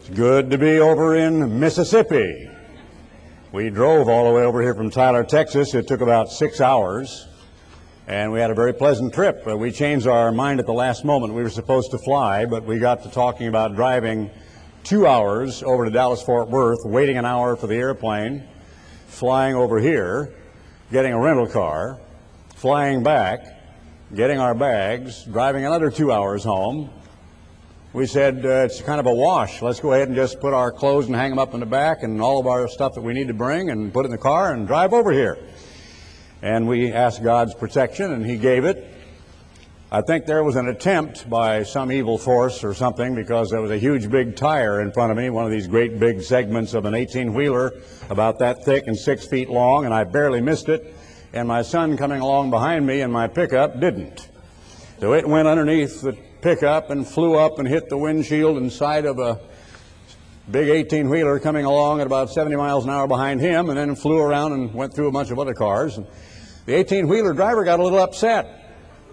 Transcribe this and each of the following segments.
Good to be over in Mississippi. We drove all the way over here from Tyler, Texas. It took about 6 hours, and we had a very pleasant trip. We changed our mind at the last moment. We were supposed to fly, but we got to talking about driving 2 hours over to Dallas-Fort Worth, waiting an hour for the airplane, flying over here, getting a rental car, flying back, getting our bags, driving another 2 hours home. We said, it's kind of a wash. Let's go ahead and just put our clothes and hang them up in the back and all of our stuff that we need to bring and put it in the car and drive over here. And we asked God's protection, and He gave it. I think there was an attempt by some evil force or something, because there was a huge big tire in front of me, one of these great big segments of an 18-wheeler about that thick and 6 feet long, and I barely missed it. And my son coming along behind me in my pickup didn't. So it went underneath the pickup and flew up and hit the windshield and side of a big 18-wheeler coming along at about 70 miles an hour behind him, and then flew around and went through a bunch of other cars. And the 18-wheeler driver got a little upset.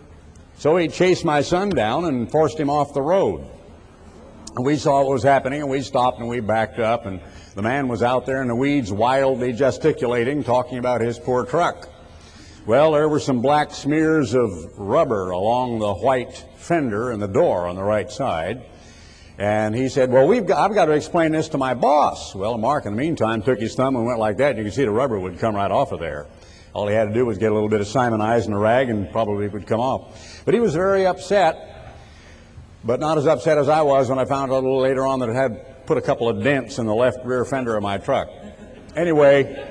So he chased my son down and forced him off the road. And we saw what was happening, and we stopped and we backed up, and the man was out there in the weeds wildly gesticulating, talking about his poor truck. Well, there were some black smears of rubber along the white fender and the door on the right side. And he said, well, I've got to explain this to my boss. Well, Mark, in the meantime, took his thumb and went like that. You can see the rubber would come right off of there. All he had to do was get a little bit of Simonize in a rag and probably would come off. But he was very upset, but not as upset as I was when I found out a little later on that it had put a couple of dents in the left rear fender of my truck. Anyway,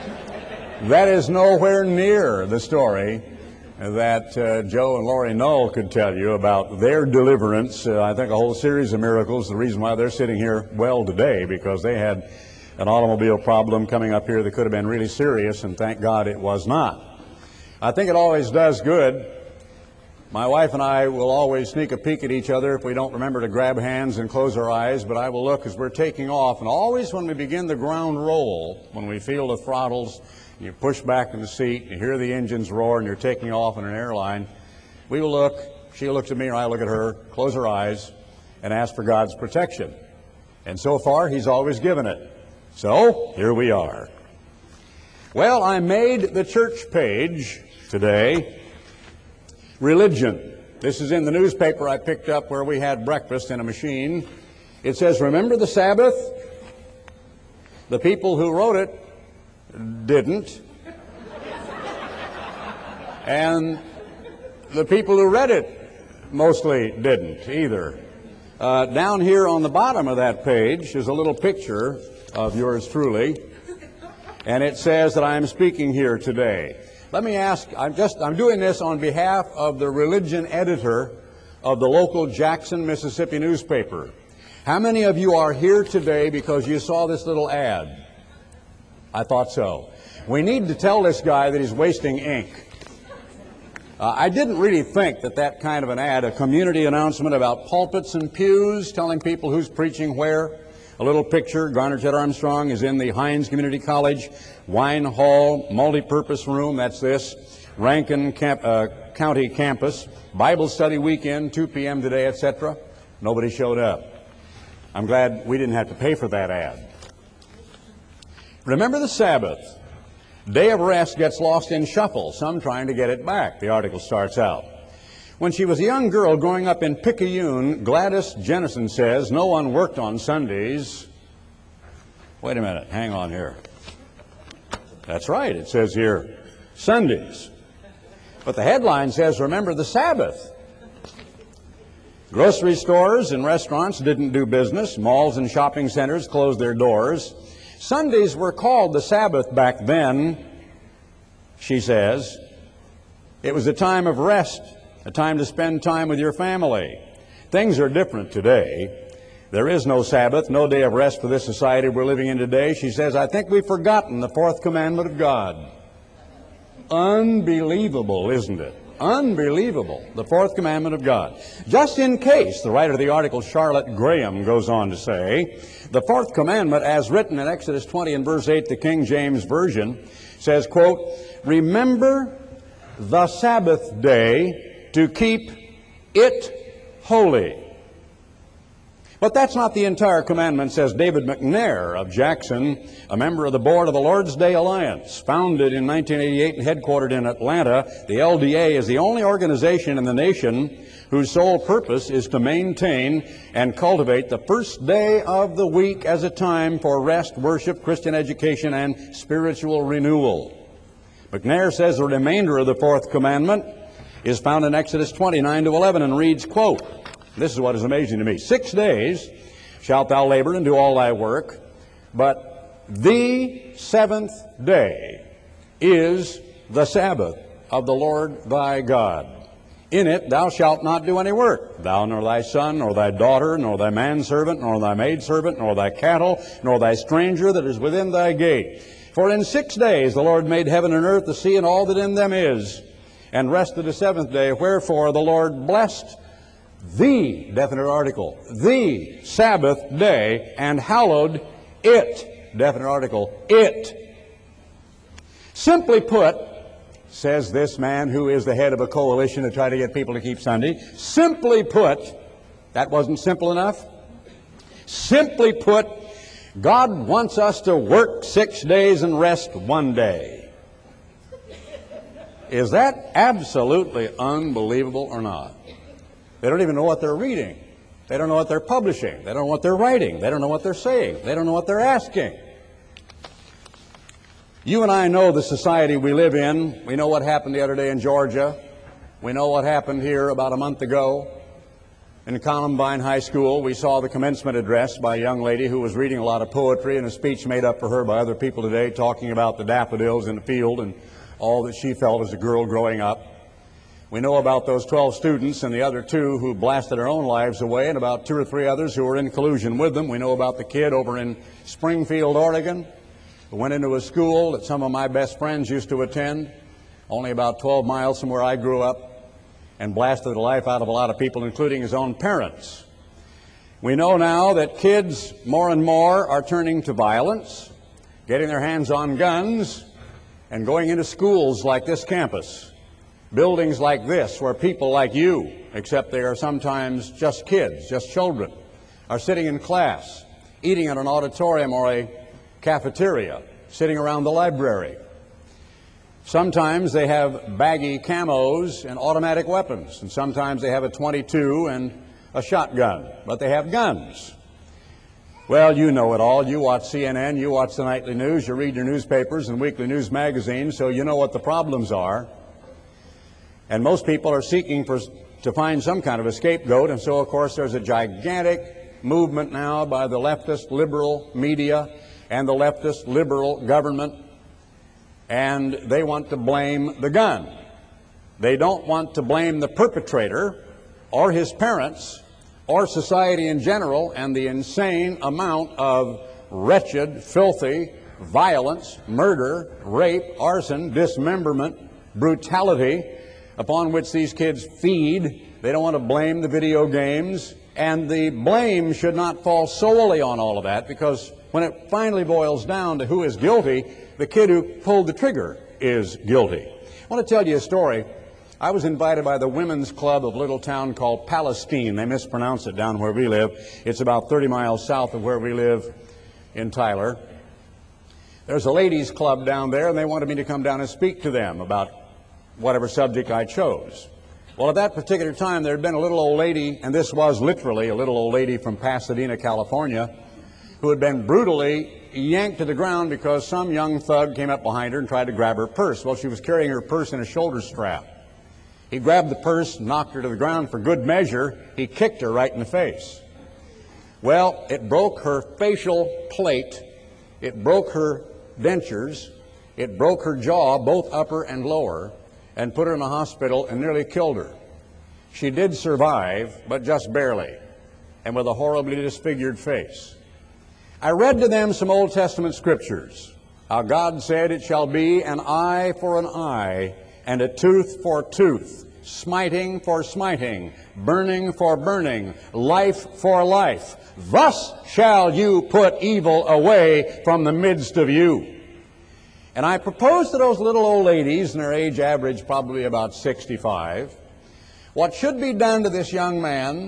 that is nowhere near the story that Joe and Lori Null could tell you about their deliverance. I think a whole series of miracles. The reason why they're sitting here well today, because they had an automobile problem coming up here that could have been really serious, and thank God it was not. I think it always does good. My wife and I will always sneak a peek at each other if we don't remember to grab hands and close our eyes, but I will look as we're taking off, and always when we begin the ground roll, when we feel the throttles, you push back in the seat, you hear the engines roar, and you're taking off in an airline, we will look, she looks at me, or I look at her, close our eyes, and ask for God's protection. And so far, He's always given it. So, here we are. Well, I made the church page today, religion. This is in the newspaper I picked up where we had breakfast in a machine. It says, remember the Sabbath? The people who wrote it didn't. And the people who read it mostly didn't either. Down here on the bottom of that page is a little picture of yours truly, and it says that I am speaking here today. Let me ask, I'm doing this on behalf of the religion editor of the local Jackson, Mississippi newspaper. How many of you are here today because you saw this little ad? I thought so. We need to tell this guy that he's wasting ink. I didn't really think that kind of an ad, a community announcement about pulpits and pews, telling people who's preaching where, a little picture, Garner Jet Armstrong is in the Hines Community College Wine Hall multi-purpose room, that's this, Rankin County campus, Bible study weekend, 2 p.m. today, etc. Nobody showed up. I'm glad we didn't have to pay for that ad. Remember the Sabbath. Day of rest gets lost in shuffle, some trying to get it back, the article starts out. When she was a young girl growing up in Picayune, Gladys Jennison says no one worked on Sundays. Wait a minute, hang on here. That's right, it says here, Sundays. But the headline says, remember the Sabbath. Grocery stores and restaurants didn't do business. Malls and shopping centers closed their doors. Sundays were called the Sabbath back then, she says. It was a time of rest, a time to spend time with your family. Things are different today. There is no Sabbath, no day of rest for this society we're living in today. She says, I think we've forgotten the fourth commandment of God. Unbelievable, isn't it? Unbelievable, the fourth commandment of God. Just in case, the writer of the article, Charlotte Graham, goes on to say, the fourth commandment, as written in Exodus 20 and verse 8, the King James Version, says, quote, remember the Sabbath day to keep it holy. But that's not the entire commandment, says David McNair of Jackson, a member of the board of the Lord's Day Alliance. Founded in 1988 and headquartered in Atlanta, the LDA is the only organization in the nation whose sole purpose is to maintain and cultivate the first day of the week as a time for rest, worship, Christian education, and spiritual renewal. McNair says the remainder of the fourth commandment is found in Exodus 29-11 and reads, quote, this is what is amazing to me. 6 days shalt thou labor and do all thy work, but the seventh day is the Sabbath of the Lord thy God. In it thou shalt not do any work, thou nor thy son, nor thy daughter, nor thy manservant, nor thy maidservant, nor thy cattle, nor thy stranger that is within thy gate. For in 6 days the Lord made heaven and earth, the sea, and all that in them is, and rested the seventh day. Wherefore the Lord blessed the, definite article, the Sabbath day, and hallowed it, definite article, it. Simply put, says this man who is the head of a coalition to try to get people to keep Sunday, simply put, that wasn't simple enough. Simply put, God wants us to work 6 days and rest 1 day. Is that absolutely unbelievable or not? They don't even know what they're reading. They don't know what they're publishing. They don't know what they're writing. They don't know what they're saying. They don't know what they're asking. You and I know the society we live in. We know what happened the other day in Georgia. We know what happened here about a month ago in Columbine High School. We saw the commencement address by a young lady who was reading a lot of poetry and a speech made up for her by other people today talking about the daffodils in the field and all that she felt as a girl growing up. We know about those 12 students and the other 2 who blasted their own lives away, and about 2 or 3 others who were in collusion with them. We know about the kid over in Springfield, Oregon, who went into a school that some of my best friends used to attend, only about 12 miles from where I grew up, and blasted the life out of a lot of people, including his own parents. We know now that kids more and more are turning to violence, getting their hands on guns, and going into schools like this campus. Buildings like this, where people like you, except they are sometimes just kids, just children, are sitting in class, eating in an auditorium or a cafeteria, sitting around the library. Sometimes they have baggy camos and automatic weapons, and sometimes they have a .22 and a shotgun, but they have guns. Well, you know it all. You watch CNN, you watch the nightly news, you read your newspapers and weekly news magazines, so you know what the problems are. And most people are seeking to find some kind of a scapegoat, and so, of course, there's a gigantic movement now by the leftist liberal media and the leftist liberal government, and they want to blame the gun. They don't want to blame the perpetrator or his parents or society in general and the insane amount of wretched, filthy violence, murder, rape, arson, dismemberment, brutality upon which these kids feed. They don't want to blame the video games, and the blame should not fall solely on all of that, because when it finally boils down to who is guilty, the kid who pulled the trigger is guilty. I want to tell you a story. I was invited by the women's club of a little town called Palestine. They mispronounce it down where we live. It's about 30 miles south of where we live in Tyler. There's a ladies' club down there, and they wanted me to come down and speak to them about whatever subject I chose. Well, at that particular time, there had been a little old lady, and this was literally a little old lady from Pasadena, California, who had been brutally yanked to the ground because some young thug came up behind her and tried to grab her purse. Well, she was carrying her purse in a shoulder strap. He grabbed the purse, knocked her to the ground. For good measure, he kicked her right in the face. Well, it broke her facial plate, it broke her dentures, it broke her jaw, both upper and lower, and put her in the hospital and nearly killed her. She did survive, but just barely, and with a horribly disfigured face. I read to them some Old Testament scriptures, how God said, "It shall be an eye for an eye, and a tooth for tooth, smiting for smiting, burning for burning, life for life. Thus shall you put evil away from the midst of you." And I proposed to those little old ladies, and their age average probably about 65, what should be done to this young man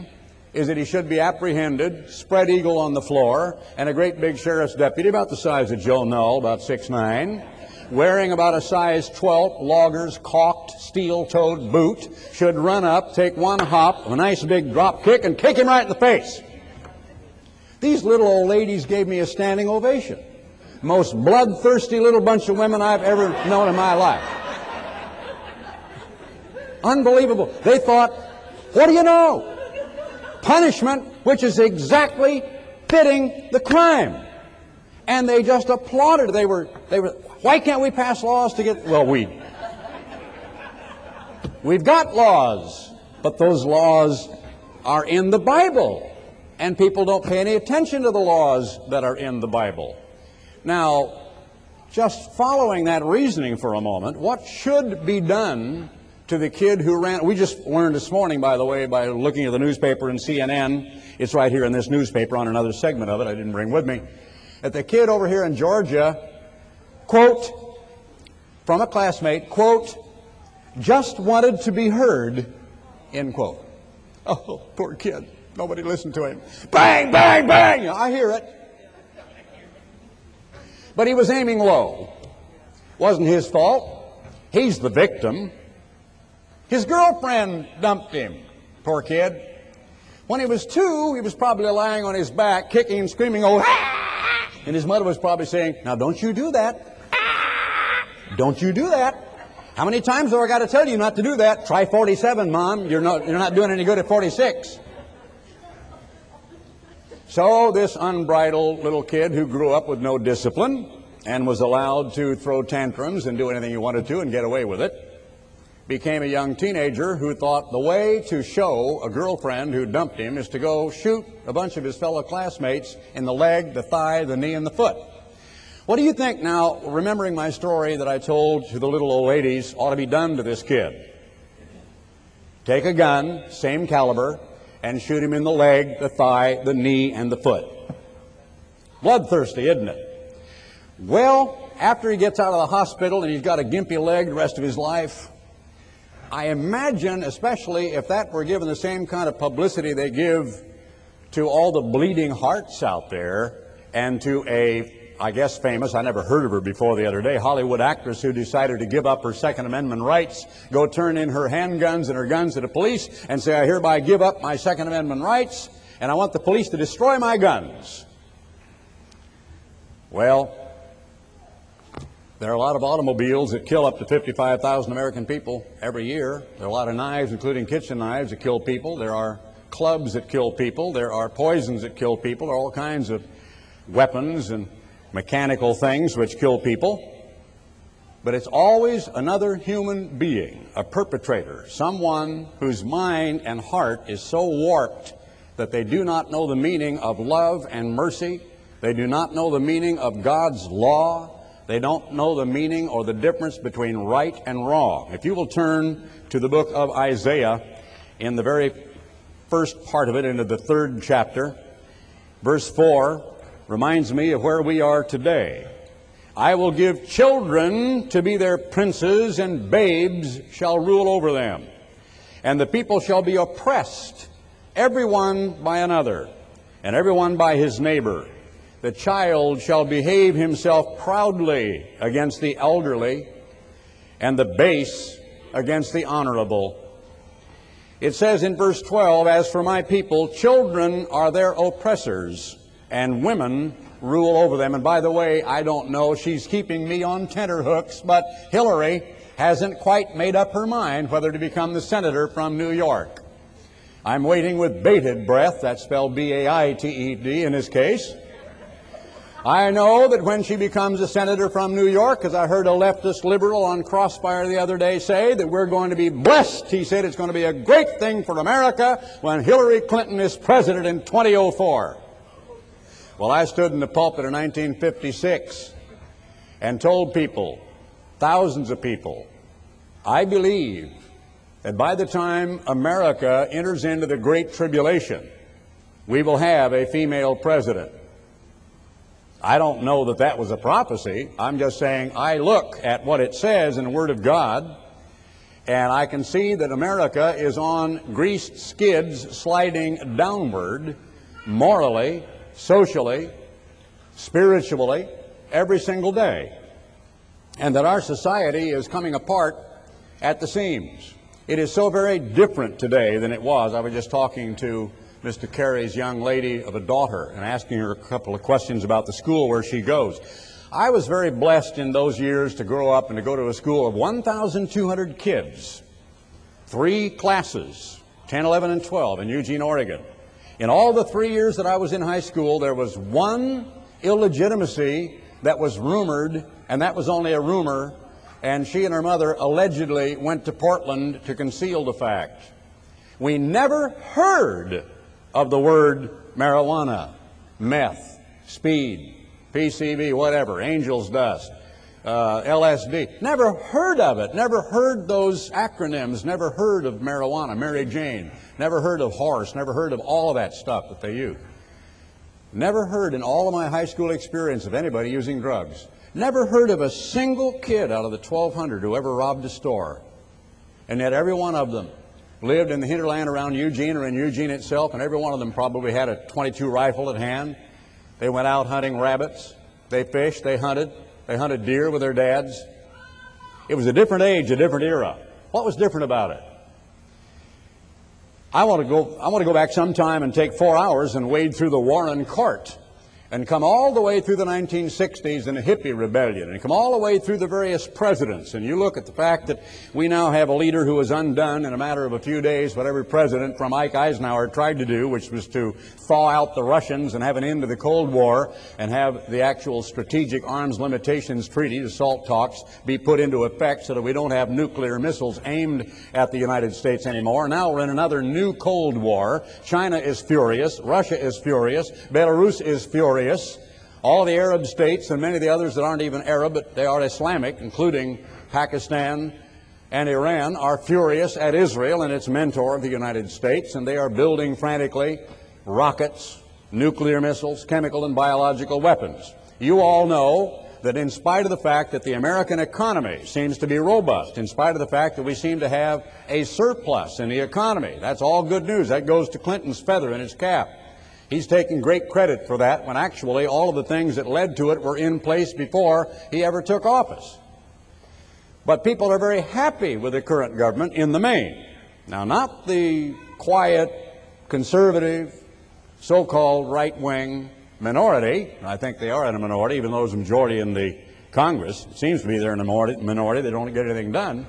is that he should be apprehended, spread eagle on the floor, and a great big sheriff's deputy about the size of Joe Null, about 6'9", wearing about a size 12 logger's caulked steel-toed boot, should run up, take one hop, a nice big drop kick, and kick him right in the face. These little old ladies gave me a standing ovation. Most bloodthirsty little bunch of women I've ever known in my life. Unbelievable. They thought, what do you know? Punishment which is exactly fitting the crime. And they just applauded. They were, why can't we pass laws to get, well, we've got laws, but those laws are in the Bible. And people don't pay any attention to the laws that are in the Bible. Now, just following that reasoning for a moment, what should be done to the kid who ran? We just learned this morning, by the way, by looking at the newspaper and CNN, it's right here in this newspaper on another segment of it I didn't bring with me, that the kid over here in Georgia, quote, from a classmate, quote, just wanted to be heard, end quote. Oh, poor kid. Nobody listened to him. Bang, bang, bang! I hear it. But he was aiming low. Wasn't his fault. He's the victim. His girlfriend dumped him. Poor kid. When he was 2, he was probably lying on his back, kicking and screaming, oh, ah! And his mother was probably saying, now don't you do that. Ah! Don't you do that. How many times have I got to tell you not to do that? Try 47, Mom. You're not doing any good at 46. So this unbridled little kid who grew up with no discipline and was allowed to throw tantrums and do anything he wanted to and get away with it, became a young teenager who thought the way to show a girlfriend who dumped him is to go shoot a bunch of his fellow classmates in the leg, the thigh, the knee, and the foot. What do you think now, remembering my story that I told to the little old ladies, ought to be done to this kid? Take a gun, same caliber, and shoot him in the leg, the thigh, the knee, and the foot. Bloodthirsty, isn't it? Well, after he gets out of the hospital and he's got a gimpy leg the rest of his life, I imagine, especially if that were given the same kind of publicity they give to all the bleeding hearts out there and to a, I guess famous, I never heard of her before the other day, Hollywood actress who decided to give up her Second Amendment rights, go turn in her handguns and her guns to the police and say, I hereby give up my Second Amendment rights and I want the police to destroy my guns. Well, there are a lot of automobiles that kill up to 55,000 American people every year. There are a lot of knives, including kitchen knives, that kill people. There are clubs that kill people. There are poisons that kill people. There are all kinds of weapons and mechanical things which kill people. But it's always another human being, a perpetrator, someone whose mind and heart is so warped that they do not know the meaning of love and mercy. They do not know the meaning of God's law. They don't know the meaning or the difference between right and wrong. If you will turn to the book of Isaiah, in the very first part of it, into the 3rd chapter, verse 4, reminds me of where we are today. I will give children to be their princes, and babes shall rule over them. And the people shall be oppressed, everyone by another, and everyone by his neighbor. The child shall behave himself proudly against the elderly, and the base against the honorable. It says in verse 12, as for my people, children are their oppressors, and women rule over them. And by the way, I don't know, she's keeping me on tenterhooks, but Hillary hasn't quite made up her mind whether to become the senator from New York. I'm waiting with bated breath, that's spelled B-A-I-T-E-D in this case. I know that when she becomes a senator from New York, because I heard a leftist liberal on Crossfire the other day say that we're going to be blessed. He said it's going to be a great thing for America when Hillary Clinton is president in 2004. Well, I stood in the pulpit in 1956 and told people, thousands of people, I believe that by the time America enters into the Great Tribulation, we will have a female president. I don't know that that was a prophecy. I'm just saying I look at what it says in the Word of God, And I can see that America is on greased skids sliding downward morally, socially, spiritually, every single day. And that our society is coming apart at the seams. It is so very different today than it was. I was just talking to Mr. Kerry's young lady of a daughter and asking her a couple of questions about the school where she goes. I was very blessed in those years to grow up and to go to a school of 1,200 kids, 3 classes, 10, 11, and 12 in Eugene, Oregon. In all the 3 years that I was in high school, there was one illegitimacy that was rumored, and that was only a rumor, and she and her mother allegedly went to Portland to conceal the fact. We never heard of the word marijuana, meth, speed, PCB, whatever, angel's dust, LSD. Never heard of it. Never heard those acronyms. Never heard of marijuana, Mary Jane. Never heard of horse. Never heard of all of that stuff that they use. Never heard in all of my high school experience of anybody using drugs. Never heard of a single kid out of the 1,200 who ever robbed a store. And yet every one of them lived in the hinterland around Eugene or in Eugene itself, and every one of them probably had a .22 rifle at hand. They went out hunting rabbits. They fished. They hunted deer with their dads. It was a different age, a different era. What was different about it? I want to go back sometime and take 4 hours and wade through the Warren Court and come all the way through the 1960s and the hippie rebellion and come all the way through the various presidents. And you look at the fact that we now have a leader who has undone in a matter of a few days what every president from Ike Eisenhower tried to do, which was to thaw out the Russians and have an end to the Cold War and have the actual Strategic Arms Limitations Treaty, the SALT talks, be put into effect so that we don't have nuclear missiles aimed at the United States anymore. Now we're in another new Cold War. China is furious. Russia is furious. Belarus is furious. All the Arab states and many of the others that aren't even Arab, but they are Islamic, including Pakistan and Iran, are furious at Israel and its mentor, the United States, and they are building frantically rockets, nuclear missiles, chemical and biological weapons. You all know that in spite of the fact that the American economy seems to be robust, in spite of the fact that we seem to have a surplus in the economy, that's all good news. That goes to Clinton's feather in his cap. He's taking great credit for that when actually all of the things that led to it were in place before he ever took office. But people are very happy with the current government in the main. Now, not the quiet, conservative, so-called right-wing minority. I think they are in a minority, even though there's a majority in the Congress. It seems to be they're in a minority. They don't get anything done.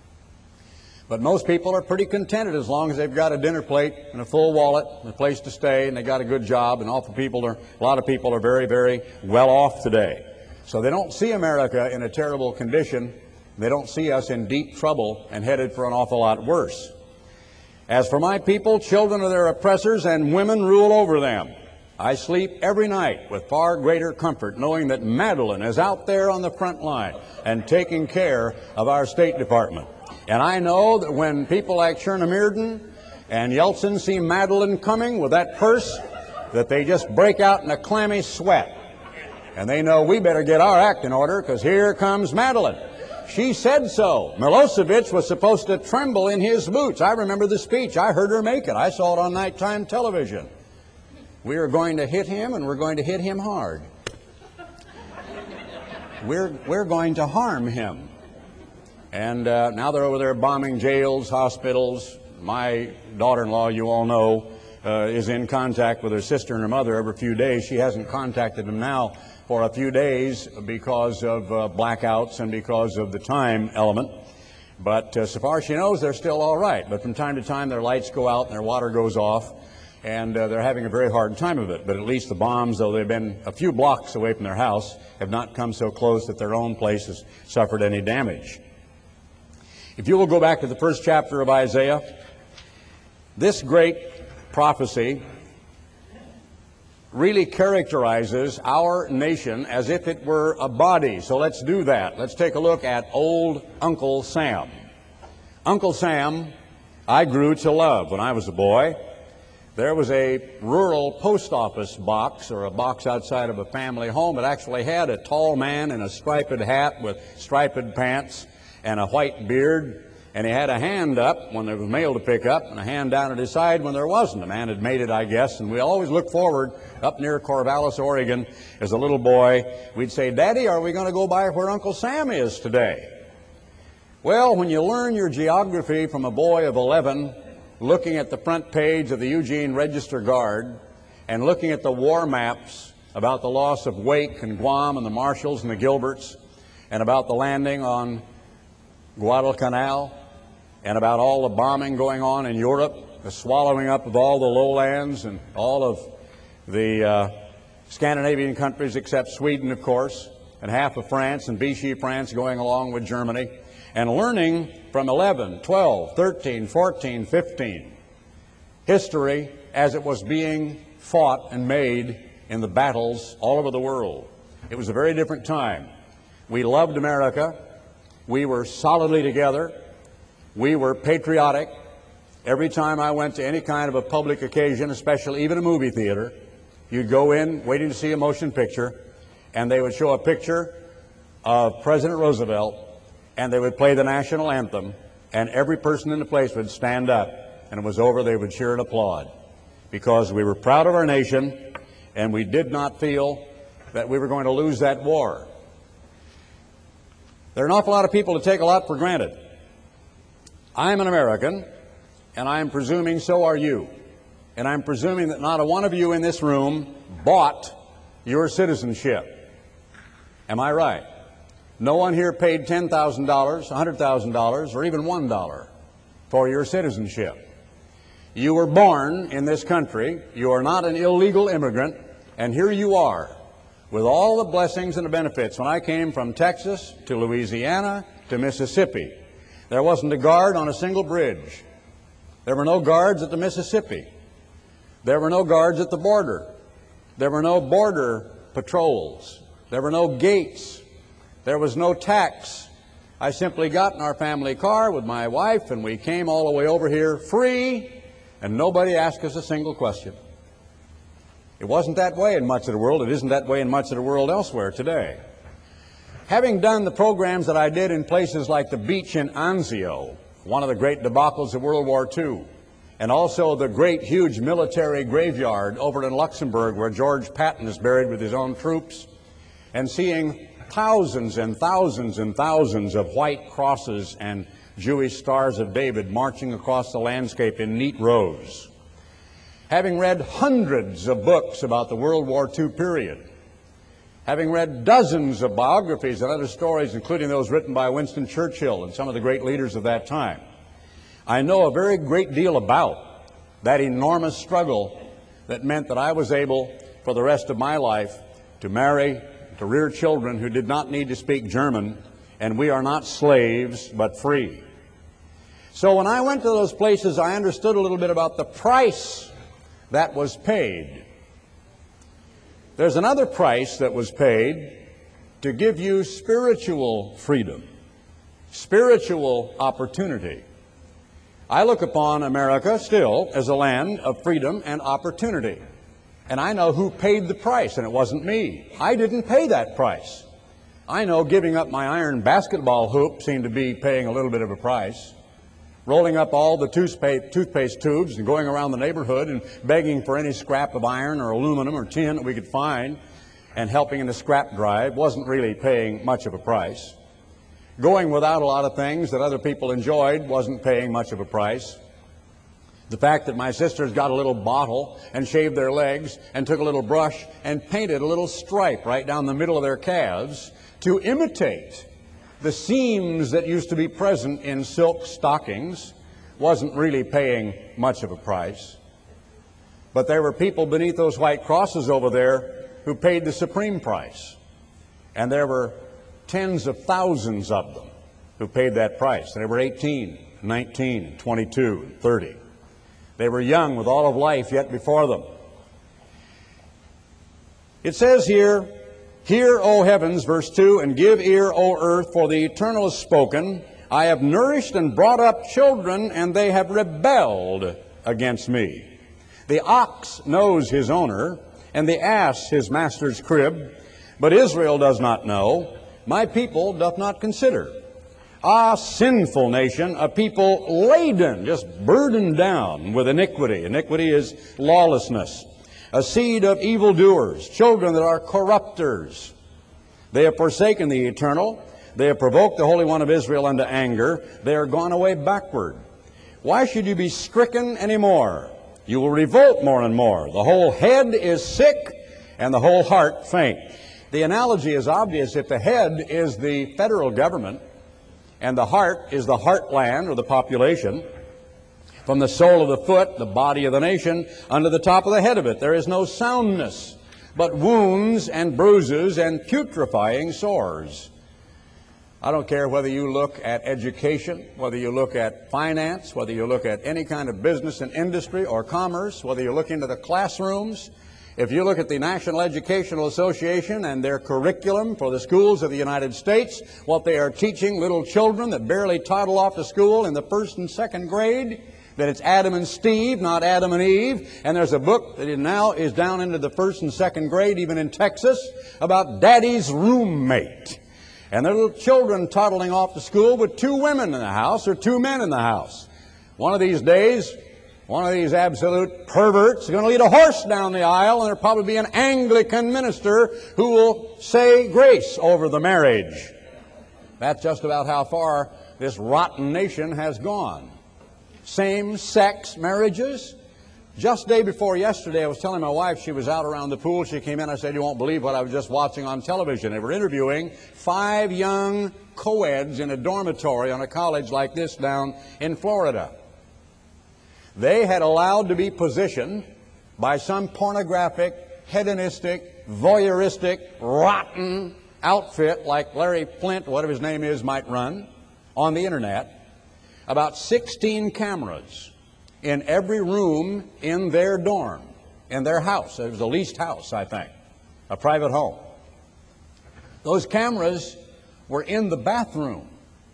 But most people are pretty contented as long as they've got a dinner plate and a full wallet and a place to stay and they got a good job, and a lot of people are very, very well off today. So they don't see America in a terrible condition. They don't see us in deep trouble and headed for an awful lot worse. As for my people, children are their oppressors and women rule over them. I sleep every night with far greater comfort knowing that Madeline is out there on the front line and taking care of our State Department. And I know that when people like Sherna Mearden and Yeltsin see Madeline coming with that purse, that they just break out in a clammy sweat. And they know we better get our act in order because here comes Madeline. She said so. Milosevic was supposed to tremble in his boots. I remember the speech. I heard her make it. I saw it on nighttime television. We are going to hit him, and we're going to hit him hard. We're going to harm him. And now they're over there bombing jails, hospitals. My daughter-in-law, you all know, is in contact with her sister and her mother every few days. She hasn't contacted them now for a few days because of blackouts and because of the time element. But so far as she knows, they're still all right. But from time to time, their lights go out and their water goes off, and they're having a very hard time of it. But at least the bombs, though they've been a few blocks away from their house, have not come so close that their own place has suffered any damage. If you will go back to the first chapter of Isaiah, this great prophecy really characterizes our nation as if it were a body. So let's do that. Let's take a look at old Uncle Sam. Uncle Sam, I grew to love when I was a boy. There was a rural post office box, or a box outside of a family home. It actually had a tall man in a striped hat with striped pants and a white beard. And he had a hand up when there was mail to pick up and a hand down at his side when there wasn't. A man had made it, I guess, and we always looked forward up near Corvallis, Oregon, as a little boy. We'd say, "Daddy, are we going to go by where Uncle Sam is today?" Well, when you learn your geography from a boy of 11, looking at the front page of the Eugene Register Guard and looking at the war maps about the loss of Wake and Guam and the Marshalls and the Gilberts and about the landing on Guadalcanal and about all the bombing going on in Europe, the swallowing up of all the lowlands and all of the Scandinavian countries except Sweden, of course, and half of France and Vichy France going along with Germany, and learning from 11, 12, 13, 14, 15 history as it was being fought and made in the battles all over the world. It was a very different time. We loved America. We were solidly together. We were patriotic. Every time I went to any kind of a public occasion, especially even a movie theater, you'd go in waiting to see a motion picture, and they would show a picture of President Roosevelt, and they would play the national anthem, and every person in the place would stand up, and it was over, they would cheer and applaud, because we were proud of our nation, and we did not feel that we were going to lose that war. There are an awful lot of people that take a lot for granted. I'm an American, and I'm presuming so are you. And I'm presuming that not a one of you in this room bought your citizenship. Am I right? No one here paid $10,000, $100,000, or even $1 for your citizenship. You were born in this country. You are not an illegal immigrant, and here you are with all the blessings and the benefits. When I came from Texas to Louisiana to Mississippi, there wasn't a guard on a single bridge. There were no guards at the Mississippi. There were no guards at the border. There were no border patrols. There were no gates. There was no tax. I simply got in our family car with my wife, and we came all the way over here free, and nobody asked us a single question. It wasn't that way in much of the world. It isn't that way in much of the world elsewhere today. Having done the programs that I did in places like the beach in Anzio, one of the great debacles of World War II, and also the great, huge military graveyard over in Luxembourg where George Patton is buried with his own troops, and seeing thousands and thousands and thousands of white crosses and Jewish stars of David marching across the landscape in neat rows. Having read hundreds of books about the World War II period, having read dozens of biographies and other stories, including those written by Winston Churchill and some of the great leaders of that time, I know a very great deal about that enormous struggle that meant that I was able, for the rest of my life, to marry, to rear children who did not need to speak German, and we are not slaves, but free. So when I went to those places, I understood a little bit about the price that was paid. There's another price that was paid to give you spiritual freedom, spiritual opportunity. I look upon America still as a land of freedom and opportunity. And I know who paid the price, and it wasn't me. I didn't pay that price. I know giving up my iron basketball hoop seemed to be paying a little bit of a price. Rolling up all the toothpaste tubes and going around the neighborhood and begging for any scrap of iron or aluminum or tin that we could find and helping in the scrap drive wasn't really paying much of a price. Going without a lot of things that other people enjoyed wasn't paying much of a price. The fact that my sisters got a little bottle and shaved their legs and took a little brush and painted a little stripe right down the middle of their calves to imitate the seams that used to be present in silk stockings wasn't really paying much of a price. But there were people beneath those white crosses over there who paid the supreme price. And there were tens of thousands of them who paid that price. They were 18, 19, 22, 30. They were young with all of life yet before them. It says here, "Hear, O heavens," verse 2, "and give ear, O earth, for the Eternal has spoken. I have nourished and brought up children, and they have rebelled against me. The ox knows his owner, and the ass his master's crib, but Israel does not know. My people doth not consider. Ah, sinful nation, a people laden, just burdened down with iniquity. Iniquity is lawlessness. A seed of evildoers, children that are corrupters. They have forsaken the eternal. They have provoked the Holy One of Israel unto anger. They are gone away backward. Why should you be stricken any more? You will revolt more and more. The whole head is sick and the whole heart faint. The analogy is obvious. If the head is the federal government and the heart is the heartland or the population, from the sole of the foot, the body of the nation, unto the top of the head of it, there is no soundness, but wounds and bruises and putrefying sores. I don't care whether you look at education, whether you look at finance, whether you look at any kind of business and industry or commerce, whether you look into the classrooms. If you look at the National Educational Association and their curriculum for the schools of the United States, what they are teaching little children that barely toddle off to school in the first and second grade, that it's Adam and Steve, not Adam and Eve. And there's a book that now is down into the first and second grade, even in Texas, about Daddy's roommate. And there are little children toddling off to school with two women in the house or two men in the house. One of these days, one of these absolute perverts is going to lead a horse down the aisle, and there'll probably be an Anglican minister who will say grace over the marriage. That's just about how far this rotten nation has gone. Same-sex marriages. Just day before yesterday, I was telling my wife, she was out around the pool. She came in. I said, you won't believe what I was just watching on television. They were interviewing 5 young co-eds in a dormitory on a college like this down in Florida. They had allowed to be positioned by some pornographic, hedonistic, voyeuristic, rotten outfit like Larry Flint, whatever his name is, might run on the internet. About 16 cameras in every room in their dorm, in their house. It was a leased house, I think, a private home. Those cameras were in the bathroom.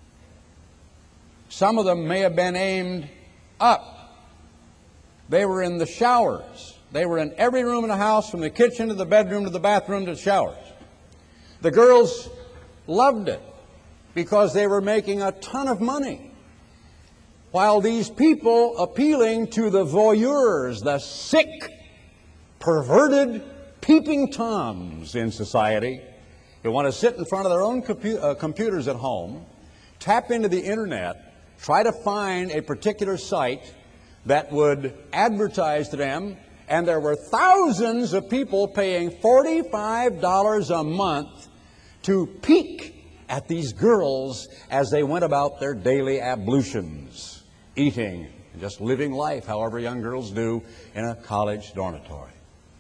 Some of them may have been aimed up. They were in the showers. They were in every room in the house, from the kitchen to the bedroom to the bathroom to the showers. The girls loved it because they were making a ton of money. While these people appealing to the voyeurs, the sick, perverted, peeping toms in society, who want to sit in front of their own computers at home, tap into the internet, try to find a particular site that would advertise to them, and there were thousands of people paying $45 a month to peek at these girls as they went about their daily ablutions, eating, and just living life, however young girls do in a college dormitory.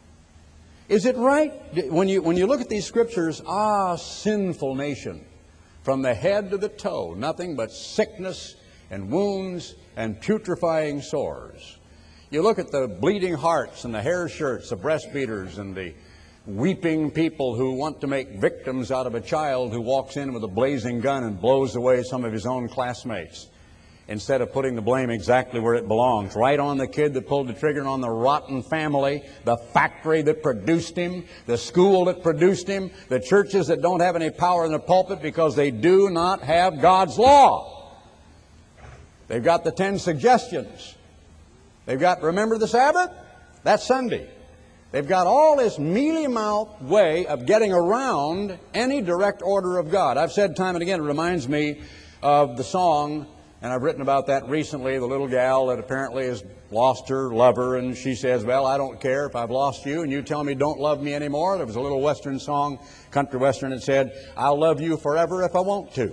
Is it right? When you look at these scriptures, ah, sinful nation, from the head to the toe, nothing but sickness and wounds and putrefying sores. You look at the bleeding hearts and the hair shirts, the breast beaters, and the weeping people who want to make victims out of a child who walks in with a blazing gun and blows away some of his own classmates, instead of putting the blame exactly where it belongs, right on the kid that pulled the trigger, and on the rotten family, the factory that produced him, the school that produced him, the churches that don't have any power in the pulpit because they do not have God's law. They've got the 10 suggestions. They've got, remember the Sabbath? That's Sunday. They've got all this mealy-mouthed way of getting around any direct order of God. I've said time and again, it reminds me of the song, and I've written about that recently, the little gal that apparently has lost her lover, and she says, well, I don't care if I've lost you and you tell me don't love me anymore. There was a little Western song, country Western, that said, I'll love you forever if I want to.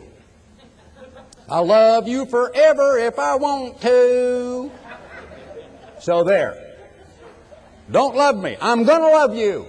I'll love you forever if I want to. So there. Don't love me. I'm going to love you.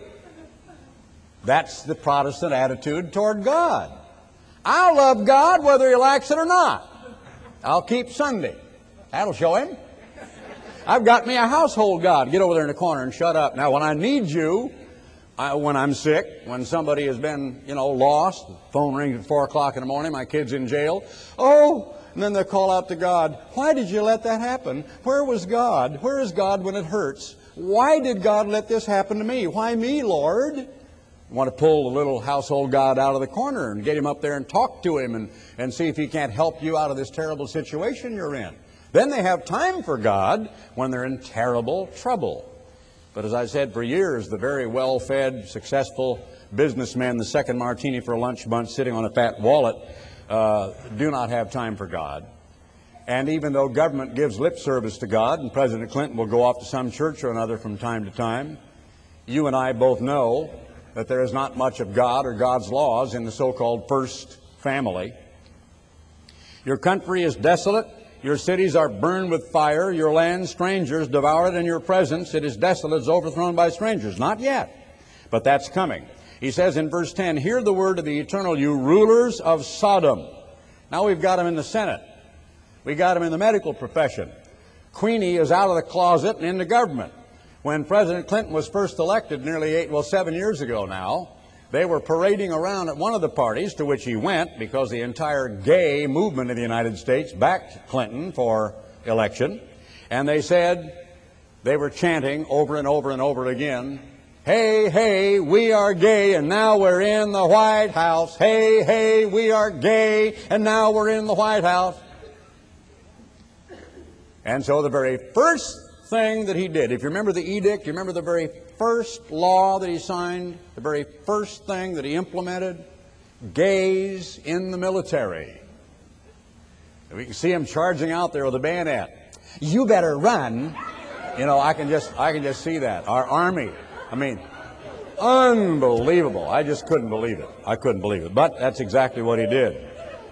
That's the Protestant attitude toward God. I'll love God whether He likes it or not. I'll keep Sunday. That'll show Him. I've got me a household God. Get over there in the corner and shut up. Now, when I need you, when I'm sick, when somebody has been, lost, the phone rings at 4 o'clock in the morning, my kid's in jail. Oh, and then they call out to God, why did you let that happen? Where was God? Where is God when it hurts? Why did God let this happen to me? Why me, Lord? want to pull the little household god out of the corner and get him up there and talk to him and see if he can't help you out of this terrible situation you're in. Then they have time for God when they're in terrible trouble. But as I said, for years, the very well-fed, successful businessmen, the second martini for lunch bunch sitting on a fat wallet, do not have time for God. And even though government gives lip service to God, and President Clinton will go off to some church or another from time to time, you and I both know that there is not much of God or God's laws in the so-called first family. Your country is desolate. Your cities are burned with fire. Your land, strangers devour it in your presence. It is desolate, it's overthrown by strangers. Not yet, but that's coming. He says in verse 10, hear the word of the Eternal, you rulers of Sodom. Now we've got him in the Senate. We got him in the medical profession. Queenie is out of the closet and in the government. When President Clinton was first elected nearly 7 years ago now, they were parading around at one of the parties to which he went because the entire gay movement in the United States backed Clinton for election. And they said, they were chanting over and over and over again, hey, hey, we are gay and now we're in the White House. Hey, hey, we are gay and now we're in the White House. And so the very first thing that he did, if you remember the edict, you remember the very first law that he signed, the very first thing that he implemented, gays in the military. We can see him charging out there with a bayonet. You better run. You know, I can just see that. Our Army, I mean, unbelievable. I just couldn't believe it. I couldn't believe it. But that's exactly what he did.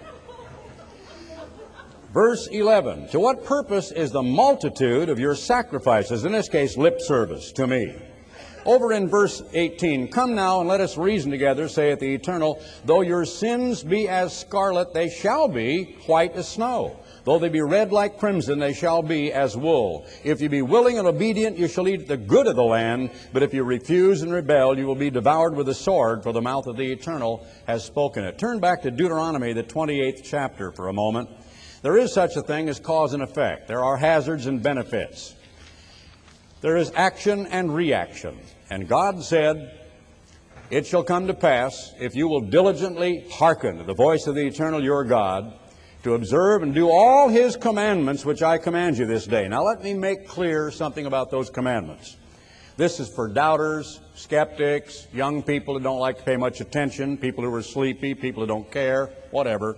Verse 11, to what purpose is the multitude of your sacrifices, in this case lip service to me? Over in verse 18, come now and let us reason together, saith the Eternal, though your sins be as scarlet, they shall be white as snow. Though they be red like crimson, they shall be as wool. If you be willing and obedient, you shall eat the good of the land. But if you refuse and rebel, you will be devoured with the sword, for the mouth of the Eternal has spoken it. Turn back to Deuteronomy, the 28th chapter for a moment. There is such a thing as cause and effect. There are hazards and benefits. There is action and reaction. And God said, it shall come to pass, if you will diligently hearken to the voice of the Eternal your God, to observe and do all His commandments which I command you this day. Now let me make clear something about those commandments. This is for doubters, skeptics, young people who don't like to pay much attention, people who are sleepy, people who don't care, whatever.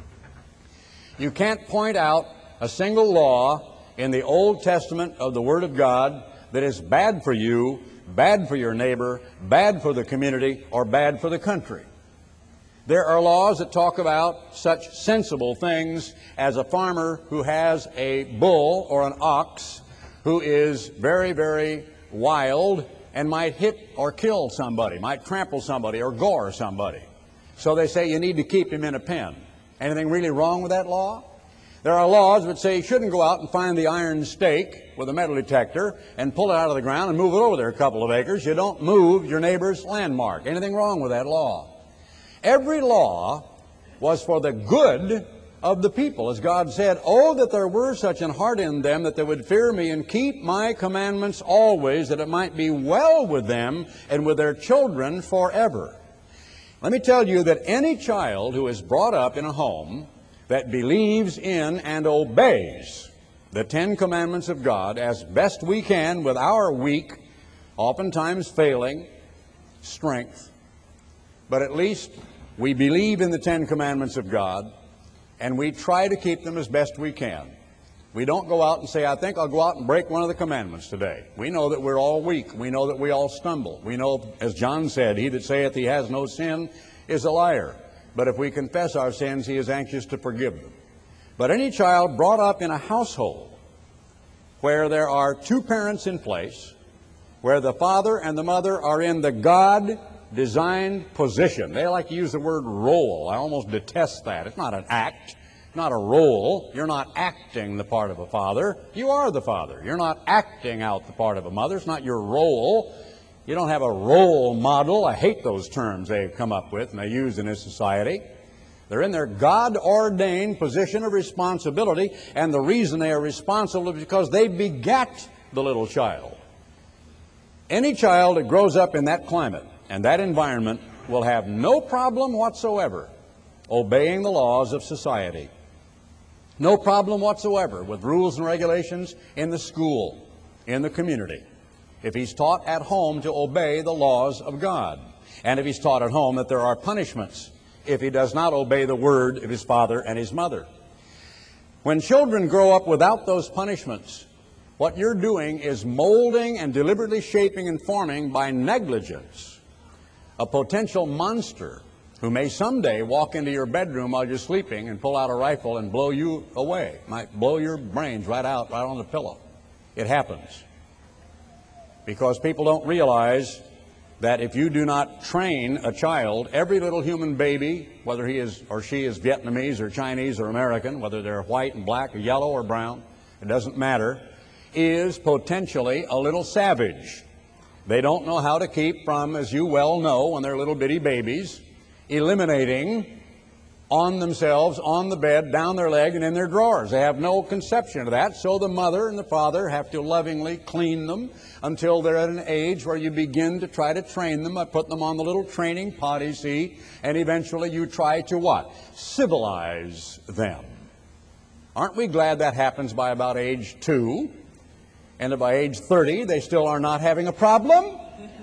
You can't point out a single law in the Old Testament of the Word of God that is bad for you, bad for your neighbor, bad for the community, or bad for the country. There are laws that talk about such sensible things as a farmer who has a bull or an ox who is very, very wild and might hit or kill somebody, might trample somebody or gore somebody. So they say you need to keep him in a pen. Anything really wrong with that law? There are laws that say you shouldn't go out and find the iron stake with a metal detector and pull it out of the ground and move it over there a couple of acres. You don't move your neighbor's landmark. Anything wrong with that law? Every law was for the good of the people. As God said, oh, that there were such an heart in them that they would fear me and keep my commandments always, that it might be well with them and with their children forever. Let me tell you that any child who is brought up in a home that believes in and obeys the Ten Commandments of God as best we can with our weak, oftentimes failing, strength, but at least we believe in the Ten Commandments of God and we try to keep them as best we can. We don't go out and say, I think I'll go out and break one of the commandments today. We know that we're all weak. We know that we all stumble. We know, as John said, he that saith he has no sin is a liar. But if we confess our sins, he is anxious to forgive them. But any child brought up in a household where there are two parents in place, where the father and the mother are in the God-designed position. They like to use the word role. I almost detest that. It's not an act. Not a role. You're not acting the part of a father. You are the father. You're not acting out the part of a mother. It's not your role. You don't have a role model. I hate those terms they've come up with and they use in this society. They're in their God-ordained position of responsibility, and the reason they are responsible is because they begat the little child. Any child that grows up in that climate And that environment will have no problem whatsoever obeying the laws of society. No problem whatsoever with rules and regulations in the school, in the community, if he's taught at home to obey the laws of God. And if he's taught at home that there are punishments if he does not obey the word of his father and his mother. When children grow up without those punishments, what you're doing is molding and deliberately shaping and forming by negligence a potential monster who may someday walk into your bedroom while you're sleeping and pull out a rifle and blow you away, might blow your brains right out, right on the pillow. It happens because people don't realize that if you do not train a child, every little human baby, whether he is or she is Vietnamese or Chinese or American, whether they're white and black or yellow or brown, it doesn't matter, is potentially a little savage. They don't know how to keep from, as you well know, when they're little bitty babies, eliminating on themselves, on the bed, down their leg, and in their drawers. They have no conception of that, so the mother and the father have to lovingly clean them until they're at an age where you begin to try to train them by putting them on the little training potty seat, and eventually you try to what? Civilize them. Aren't we glad that happens by about age 2? And by age 30, they still are not having a problem?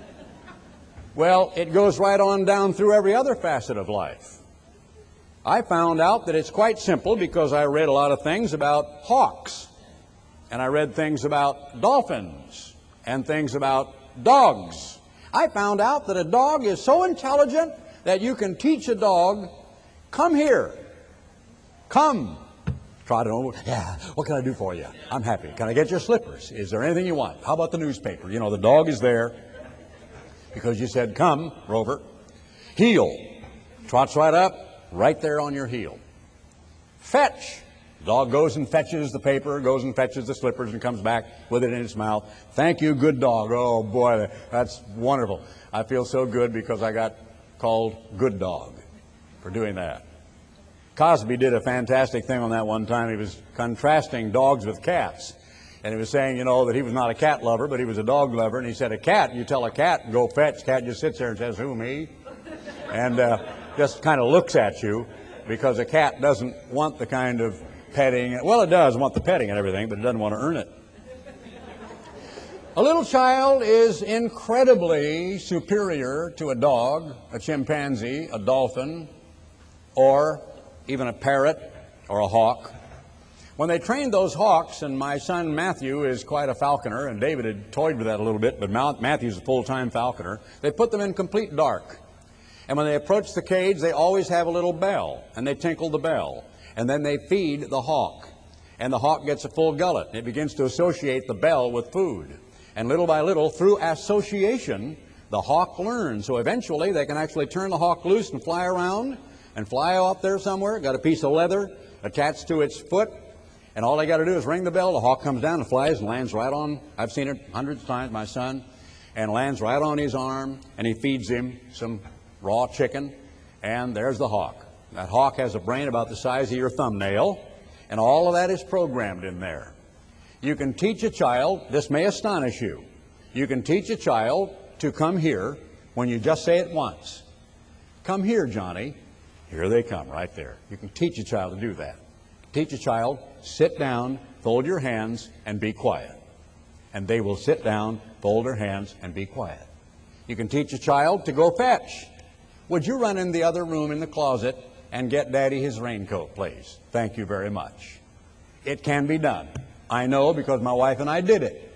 Well, it goes right on down through every other facet of life. I found out that it's quite simple because I read a lot of things about hawks, and I read things about dolphins, and things about dogs. I found out that a dog is so intelligent that you can teach a dog, come here, come. Trot over, yeah, what can I do for you? I'm happy. Can I get your slippers? Is there anything you want? How about the newspaper? You know, the dog is there because you said, come, Rover. Heel, trots right up. Right there on your heel. Fetch. The dog goes and fetches the paper, goes and fetches the slippers, and comes back with it in its mouth. Thank you, good dog. Oh, boy, that's wonderful. I feel so good because I got called good dog for doing that. Cosby did a fantastic thing on that one time. He was contrasting dogs with cats. And he was saying, you know, that he was not a cat lover, but he was a dog lover. And he said, a cat, you tell a cat, go fetch. Cat just sits there and says, who, me? And just kind of looks at you because a cat doesn't want the kind of petting. Well, it does want the petting and everything, but it doesn't want to earn it. A little child is incredibly superior to a dog, a chimpanzee, a dolphin, or even a parrot or a hawk. When they trained those hawks, and my son Matthew is quite a falconer, and David had toyed with that a little bit, but Matthew's a full-time falconer, they put them in complete dark. And when they approach the cage, they always have a little bell, and they tinkle the bell. And then they feed the hawk, and the hawk gets a full gullet. It begins to associate the bell with food. And little by little, through association, the hawk learns. So eventually, they can actually turn the hawk loose and fly around, and fly up there somewhere, got a piece of leather attached to its foot, and all they got to do is ring the bell. The hawk comes down and flies and lands right on, I've seen it hundreds of times, my son, and lands right on his arm, and he feeds him some raw chicken, and there's the hawk. That hawk has a brain about the size of your thumbnail, and all of that is programmed in there. You can teach a child, this may astonish you, you can teach a child to come here when you just say it once. Come here, Johnny. Here they come right there. You can teach a child to do that. Teach a child, sit down, fold your hands, and be quiet. And they will sit down, fold their hands, and be quiet. You can teach a child to go fetch. Would you run in the other room in the closet and get Daddy his raincoat, please? Thank you very much. It can be done. I know because my wife and I did it.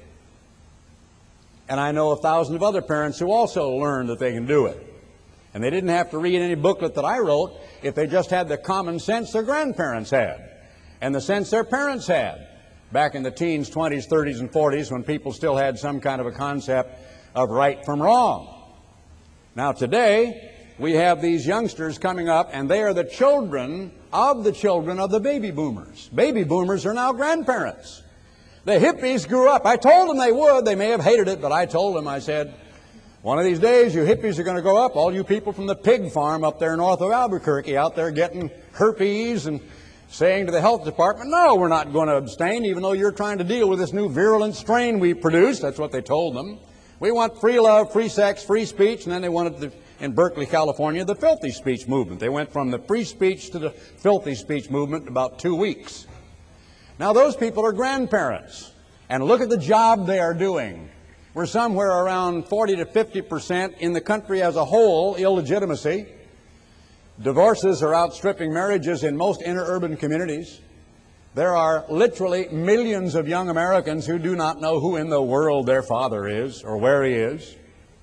And I know 1,000 of other parents who also learned that they can do it. And they didn't have to read any booklet that I wrote if they just had the common sense their grandparents had and the sense their parents had back in the teens, 20s, 30s, and 40s when people still had some kind of a concept of right from wrong. Now today, we have these youngsters coming up, and they are the children of the baby boomers. Baby boomers are now grandparents. The hippies grew up. I told them they would. They may have hated it, but I told them, I said, one of these days, you hippies are going to grow up, all you people from the pig farm up there north of Albuquerque out there getting herpes and saying to the health department, no, we're not going to abstain, even though you're trying to deal with this new virulent strain we produced. That's what they told them. We want free love, free sex, free speech, and then they wanted, in Berkeley, California, the filthy speech movement. They went from the free speech to the filthy speech movement in about 2 weeks. Now those people are grandparents, and look at the job they are doing. We're somewhere around 40 to 50% in the country as a whole illegitimacy. Divorces are outstripping marriages in most interurban communities. There are literally millions of young Americans who do not know who in the world their father is or where he is.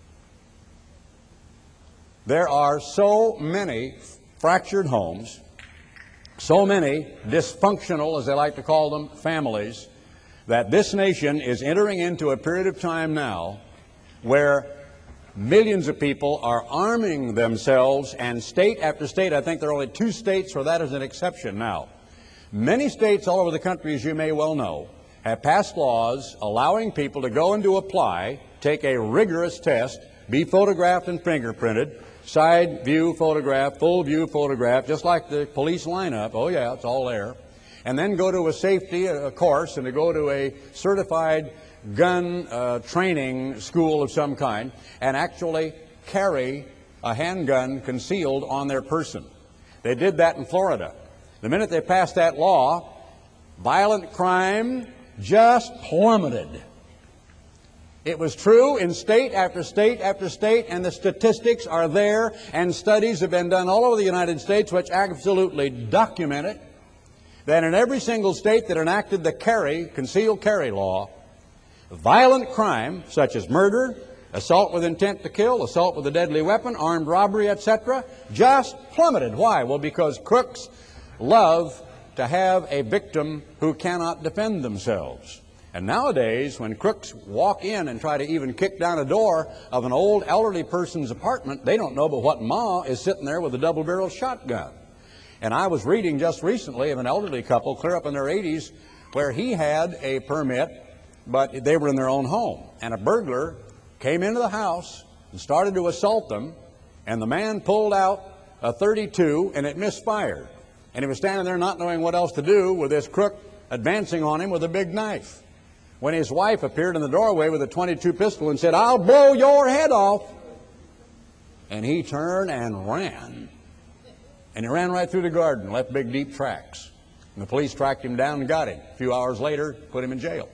There are so many fractured homes, so many dysfunctional, as they like to call them, families, that this nation is entering into a period of time now where millions of people are arming themselves, and state after state, I think there are only 2 states where that is an exception now. Many states all over the country, as you may well know, have passed laws allowing people to go and to apply, take a rigorous test, be photographed and fingerprinted, side view photograph, full view photograph, just like the police lineup. Oh yeah, it's all there. And then go to a safety course and to go to a certified gun training school of some kind and actually carry a handgun concealed on their person. They did that in Florida. The minute they passed that law, violent crime just plummeted. It was true in state after state after state, and the statistics are there, and studies have been done all over the United States which absolutely document it, that in every single state that enacted the concealed carry law, violent crime such as murder, assault with intent to kill, assault with a deadly weapon, armed robbery, etc., just plummeted. Why? Well, because crooks love to have a victim who cannot defend themselves. And nowadays, when crooks walk in and try to even kick down a door of an old elderly person's apartment, they don't know but what Ma is sitting there with a double-barreled shotgun. And I was reading just recently of an elderly couple, clear up in their 80s, where he had a permit, but they were in their own home. And a burglar came into the house and started to assault them, and the man pulled out a .32 and it misfired. And he was standing there not knowing what else to do with this crook advancing on him with a big knife. When his wife appeared in the doorway with a .22 pistol and said, "I'll blow your head off," and he turned and ran. And he ran right through the garden, left big deep tracks. And the police tracked him down and got him. A few hours later, put him in jail.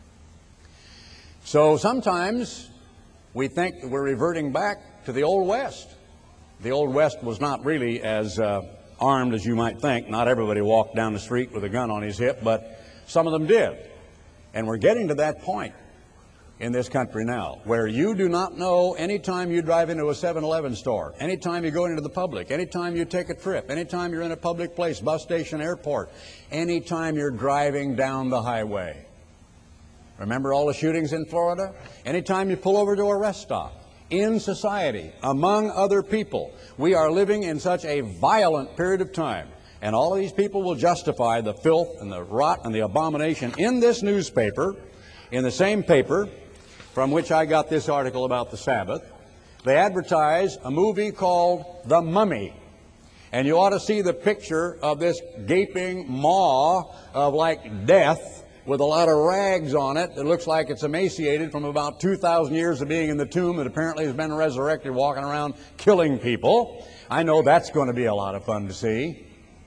So sometimes we think that we're reverting back to the Old West. The Old West was not really as armed as you might think. Not everybody walked down the street with a gun on his hip, but some of them did. And we're getting to that point in this country now, where you do not know anytime you drive into a 7-Eleven store, anytime you go into the public, anytime you take a trip, anytime you're in a public place, bus station, airport, anytime you're driving down the highway. Remember all the shootings in Florida? Anytime you pull over to a rest stop, in society, among other people, we are living in such a violent period of time. And all of these people will justify the filth and the rot and the abomination in this newspaper, in the same paper from which I got this article about the Sabbath. They advertise a movie called The Mummy. And you ought to see the picture of this gaping maw of like death with a lot of rags on it. It looks like it's emaciated from about 2,000 years of being in the tomb that apparently has been resurrected, walking around killing people. I know that's going to be a lot of fun to see.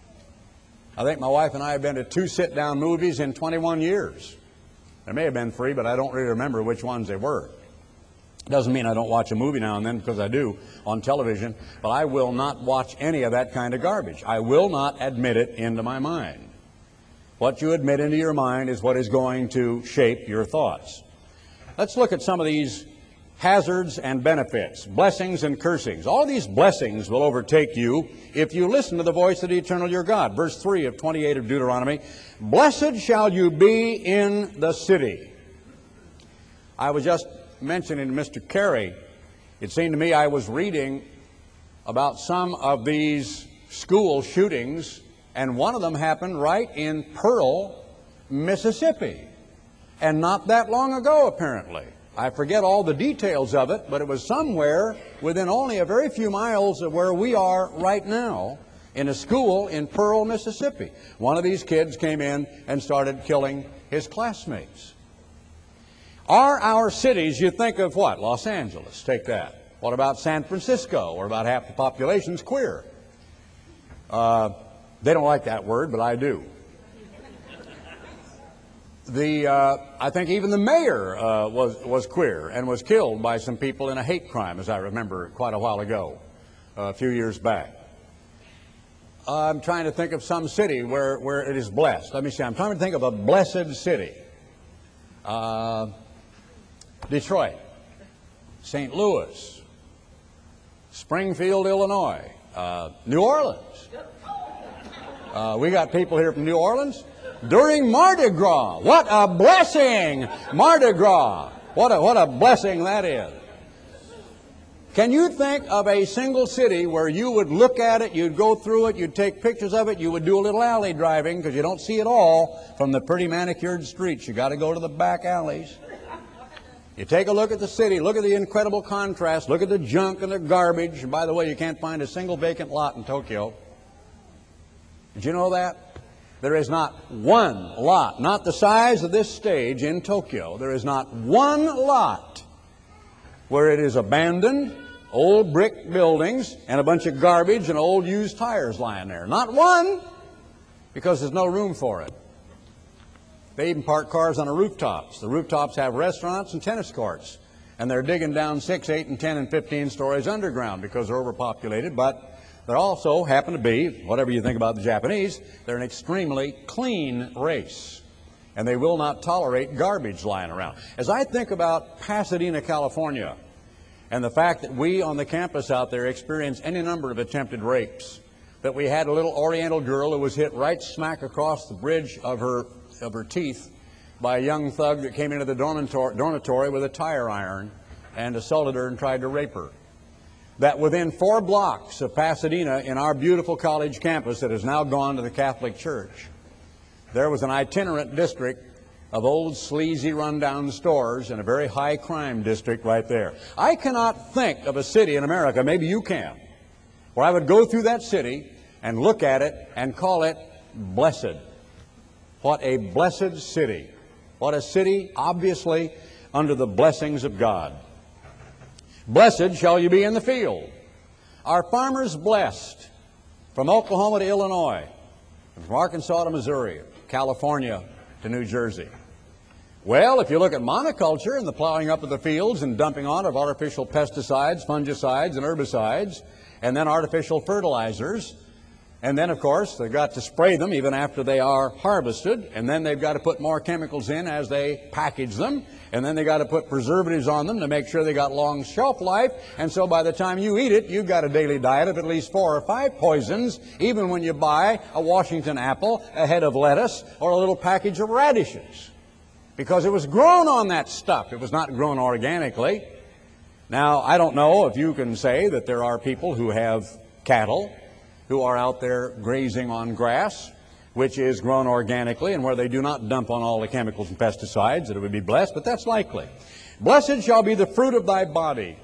I think my wife and I have been to 2 sit-down movies in 21 years. There may have been 3, but I don't really remember which ones they were. Doesn't mean I don't watch a movie now and then, because I do on television, but I will not watch any of that kind of garbage. I will not admit it into my mind. What you admit into your mind is what is going to shape your thoughts. Let's look at some of these hazards and benefits, blessings and cursings. All these blessings will overtake you if you listen to the voice of the eternal your God. Verse 3 of 28 of Deuteronomy, "Blessed shall you be in the city." I was just mentioning to Mr. Carey, it seemed to me I was reading about some of these school shootings, and one of them happened right in Pearl, Mississippi, and not that long ago apparently. I forget all the details of it, but it was somewhere within only a very few miles of where we are right now, in a school in Pearl, Mississippi. One of these kids came in and started killing his classmates. Are our cities, you think of what? Los Angeles, take that. What about San Francisco, where about half the population's queer? They don't like that word, but I do. I think even the mayor was queer and was killed by some people in a hate crime, as I remember quite a while ago, a few years back. I'm trying to think of some city where it is blessed. Let me see. I'm trying to think of a blessed city. Detroit, St. Louis, Springfield, Illinois, New Orleans. We got people here from New Orleans during Mardi Gras. What a blessing! Mardi Gras. What a blessing that is. Can you think of a single city where you would look at it, you'd go through it, you'd take pictures of it, you would do a little alley driving because you don't see it all from the pretty manicured streets. You got to go to the back alleys. You take a look at the city, look at the incredible contrast, look at the junk and the garbage. And by the way, you can't find a single vacant lot in Tokyo. Did you know that? There is not one lot, not the size of this stage in Tokyo, there is not one lot where it is abandoned, old brick buildings, and a bunch of garbage and old used tires lying there. Not one, because there's no room for it. They even park cars on the rooftops. The rooftops have restaurants and tennis courts. And they're digging down 6, 8, and 10, and 15 stories underground because they're overpopulated. But they also happen to be, whatever you think about the Japanese, they're an extremely clean race. And they will not tolerate garbage lying around. As I think about Pasadena, California, and the fact that we on the campus out there experienced any number of attempted rapes, that we had a little Oriental girl who was hit right smack across the bridge of her teeth by a young thug that came into the dormitory with a tire iron and assaulted her and tried to rape her. That within 4 blocks of Pasadena, in our beautiful college campus that has now gone to the Catholic Church, there was an itinerant district of old sleazy rundown stores in a very high crime district right there. I cannot think of a city in America, maybe you can, where I would go through that city and look at it and call it blessed. What a blessed city. What a city, obviously, under the blessings of God. Blessed shall you be in the field. Are farmers blessed from Oklahoma to Illinois, from Arkansas to Missouri, California to New Jersey? Well, if you look at monoculture and the plowing up of the fields and dumping on of artificial pesticides, fungicides, and herbicides, and then artificial fertilizers, and then, of course, they've got to spray them even after they are harvested, and then they've got to put more chemicals in as they package them, and then they've got to put preservatives on them to make sure they got long shelf life, and so by the time you eat it, you've got a daily diet of at least 4 or 5 poisons, even when you buy a Washington apple, a head of lettuce, or a little package of radishes, because it was grown on that stuff. It was not grown organically. Now, I don't know if you can say that there are people who have cattle who are out there grazing on grass, which is grown organically and where they do not dump on all the chemicals and pesticides, that it would be blessed, but that's likely. Blessed shall be the fruit of thy body.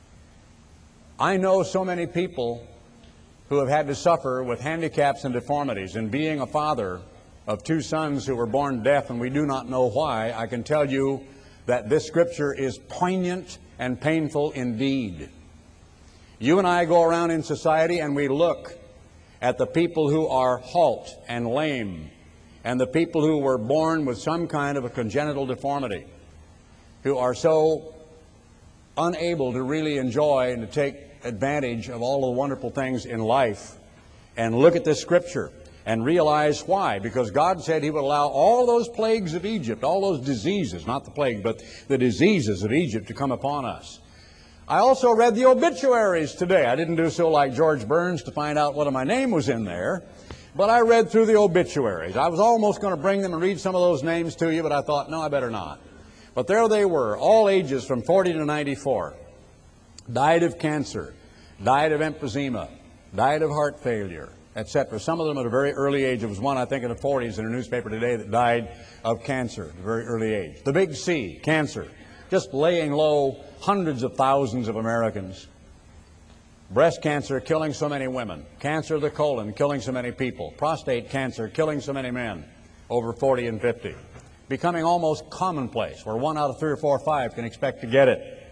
I know so many people who have had to suffer with handicaps and deformities, and being a father of 2 sons who were born deaf and we do not know why, I can tell you that this scripture is poignant and painful indeed. You and I go around in society and we look at the people who are halt and lame, and the people who were born with some kind of a congenital deformity, who are so unable to really enjoy and to take advantage of all the wonderful things in life, and look at this scripture and realize why. Because God said He would allow all those plagues of Egypt, all those diseases, not the plague, but the diseases of Egypt to come upon us. I also read the obituaries today. I didn't do so like George Burns to find out whether my name was in there, but I read through the obituaries. I was almost going to bring them and read some of those names to you, but I thought, no, I better not. But there they were, all ages from 40 to 94. Died of cancer, died of emphysema, died of heart failure, etc. Some of them at a very early age. There was one, I think, in the 40s in a newspaper today that died of cancer at a very early age. The big C, cancer, just laying low hundreds of thousands of Americans. Breast cancer killing so many women. Cancer of the colon killing so many people. Prostate cancer killing so many men over 40 and 50. becoming almost commonplace, where 1 out of 3 or 4 or 5 can expect to get it.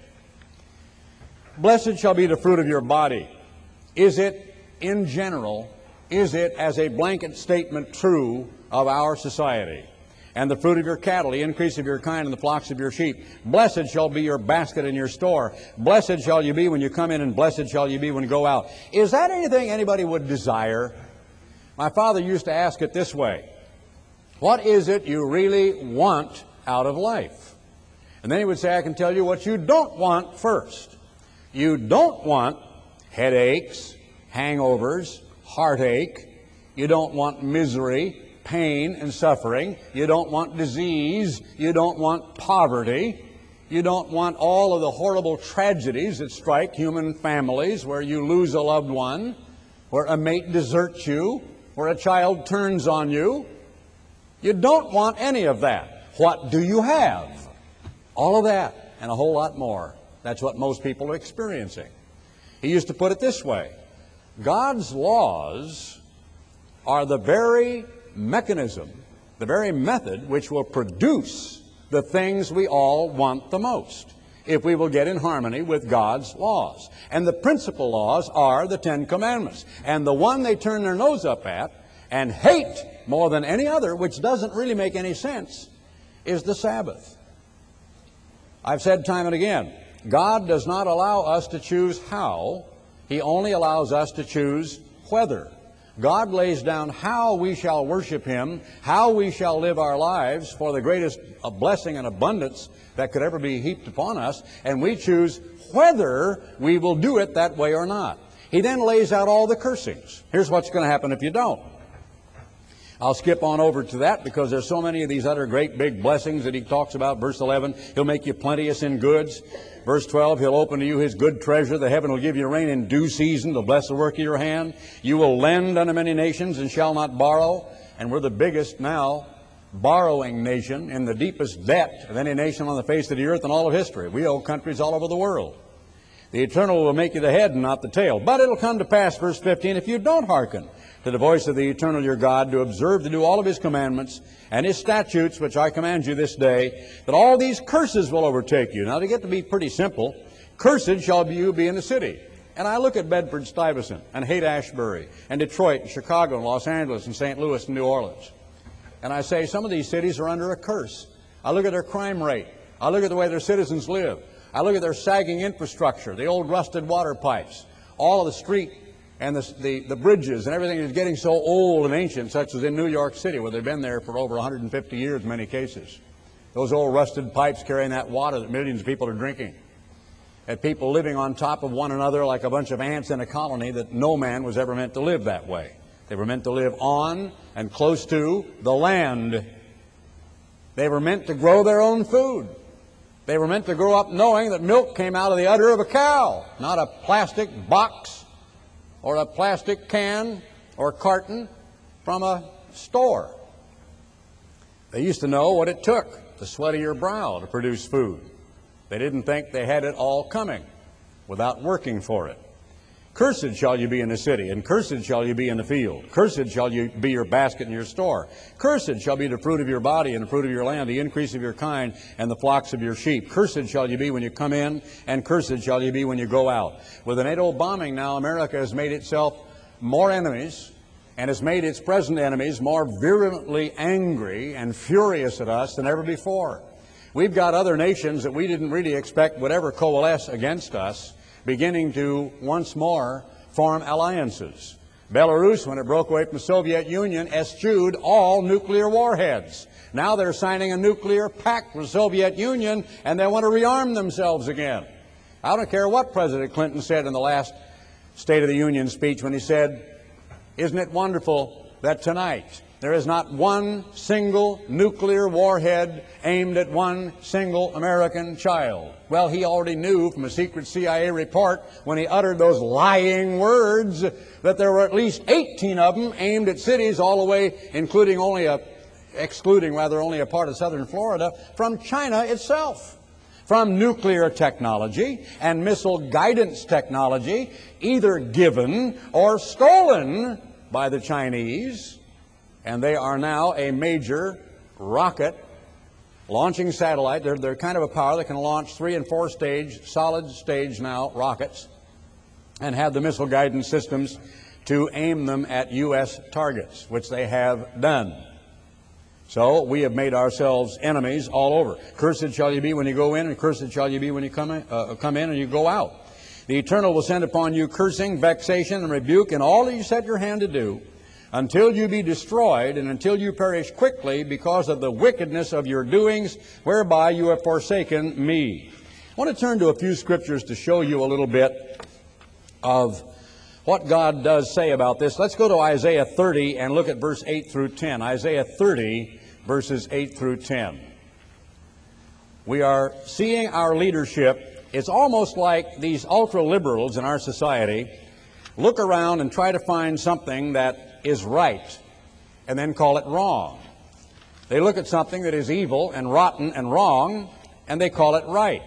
Blessed shall be the fruit of your body. Is it, in general, is it as a blanket statement true of our society? And the fruit of your cattle, the increase of your kind, and the flocks of your sheep. Blessed shall be your basket and your store. Blessed shall you be when you come in, and blessed shall you be when you go out. Is that anything anybody would desire? My father used to ask it this way: what is it you really want out of life? And then he would say, I can tell you what you don't want first. You don't want headaches, hangovers, heartache. You don't want misery, pain and suffering. You don't want disease. You don't want poverty. You don't want all of the horrible tragedies that strike human families, where you lose a loved one, where a mate deserts you, where a child turns on you. You don't want any of that. What do you have? All of that and a whole lot more. That's what most people are experiencing. He used to put it this way: God's laws are the very mechanism, the very method which will produce the things we all want the most, if we will get in harmony with God's laws. And the principal laws are the 10 Commandments. And the one they turn their nose up at and hate more than any other, which doesn't really make any sense, is the Sabbath. I've said time and again, God does not allow us to choose how. He only allows us to choose whether. God lays down how we shall worship Him, how we shall live our lives for the greatest blessing and abundance that could ever be heaped upon us, and we choose whether we will do it that way or not. He then lays out all the cursings. Here's what's going to happen if you don't. I'll skip on over to that because there's so many of these other great big blessings that he talks about. Verse 11, He'll make you plenteous in goods. Verse 12, He'll open to you His good treasure. The heaven will give you rain in due season to bless the work of your hand. You will lend unto many nations and shall not borrow. And we're the biggest now borrowing nation, in the deepest debt of any nation on the face of the earth in all of history. We owe countries all over the world. The eternal will make you the head and not the tail. But it'll come to pass, verse 15, if you don't hearken to the voice of the eternal your God, to observe to do all of His commandments and His statutes, which I command you this day, that all these curses will overtake you. Now, they get to be pretty simple. Cursed shall you be in the city. And I look at Bedford-Stuyvesant and Haight-Ashbury and Detroit and Chicago and Los Angeles and St. Louis and New Orleans. And I say some of these cities are under a curse. I look at their crime rate. I look at the way their citizens live. I look at their sagging infrastructure, the old rusted water pipes, all of the street and the bridges and everything is getting so old and ancient, such as in New York City, where they've been there for over 150 years in many cases. Those old rusted pipes carrying that water that millions of people are drinking. And people living on top of one another like a bunch of ants in a colony, that no man was ever meant to live that way. They were meant to live on and close to the land. They were meant to grow their own food. They were meant to grow up knowing that milk came out of the udder of a cow, not a plastic box or a plastic can or carton from a store. They used to know what it took, the sweat of your brow, to produce food. They didn't think they had it all coming without working for it. Cursed shall you be in the city, and cursed shall you be in the field. Cursed shall you be your basket and your store. Cursed shall be the fruit of your body and the fruit of your land, the increase of your kind, and the flocks of your sheep. Cursed shall you be when you come in, and cursed shall you be when you go out. With the NATO bombing now, America has made itself more enemies, and has made its present enemies more virulently angry and furious at us than ever before. We've got other nations that we didn't really expect would ever coalesce against us, beginning to once more form alliances. Belarus, when it broke away from the Soviet Union, eschewed all nuclear warheads. Now they're signing a nuclear pact with the Soviet Union, and they want to rearm themselves again. I don't care what President Clinton said in the last State of the Union speech when he said, "Isn't it wonderful that tonight there is not one single nuclear warhead aimed at one single American child?" Well, he already knew from a secret CIA report when he uttered those lying words that there were at least 18 of them aimed at cities all the way, excluding only a part of southern Florida, from China itself. From nuclear technology and missile guidance technology, either given or stolen by the Chinese. And they are now a major rocket launching satellite. They're kind of a power that can launch 3- and 4-stage, solid stage now, rockets, and have the missile guidance systems to aim them at U.S. targets, which they have done. So we have made ourselves enemies all over. Cursed shall you be when you go in, and cursed shall you be when you come in and you go out. The Eternal will send upon you cursing, vexation, and rebuke in all that you set your hand to do, until you be destroyed and until you perish quickly because of the wickedness of your doings, whereby you have forsaken me. I want to turn to a few scriptures to show you a little bit of what God does say about this. Let's go to Isaiah 30 and look at verse 8 through 10. Isaiah 30, verses 8 through 10. We are seeing our leadership. It's almost like these ultra-liberals in our society look around and try to find something that is right and then call it wrong. They look at something that is evil and rotten and wrong and they call it right.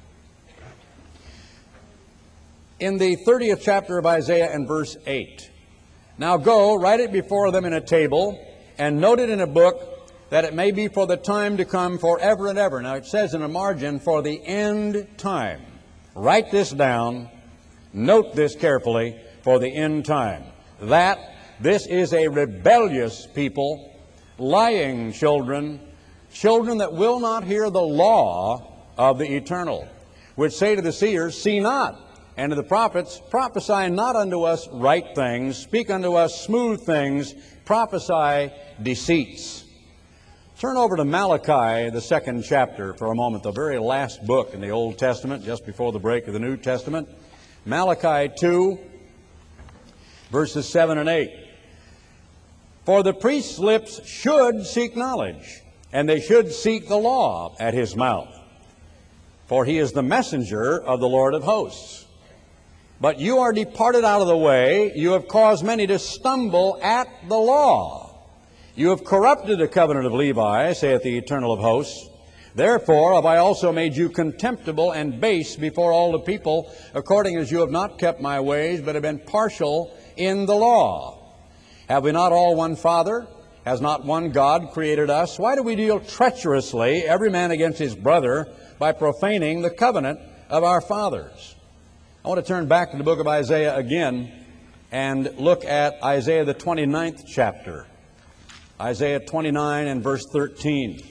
In the 30th chapter of Isaiah and verse 8, now go, write it before them in a table, and note it in a book, that it may be for the time to come forever and ever. Now it says in a margin, for the end time. Write this down, note this carefully, for the end time. That this is a rebellious people, lying children, children that will not hear the law of the Eternal, which say to the seers, see not, and to the prophets, prophesy not unto us right things, speak unto us smooth things, prophesy deceits. Turn over to Malachi, the 2nd chapter, for a moment, the very last book in the Old Testament, just before the break of the New Testament. Malachi 2, verses 7 and 8. For the priest's lips should seek knowledge, and they should seek the law at his mouth. For he is the messenger of the Lord of hosts. But you are departed out of the way. You have caused many to stumble at the law. You have corrupted the covenant of Levi, saith the Eternal of hosts. Therefore have I also made you contemptible and base before all the people, according as you have not kept my ways, but have been partial in the law. Have we not all one Father? Has not one God created us? Why do we deal treacherously, every man against his brother, by profaning the covenant of our fathers? I want to turn back to the book of Isaiah again and look at Isaiah the 29th chapter. Isaiah 29 and verse 13.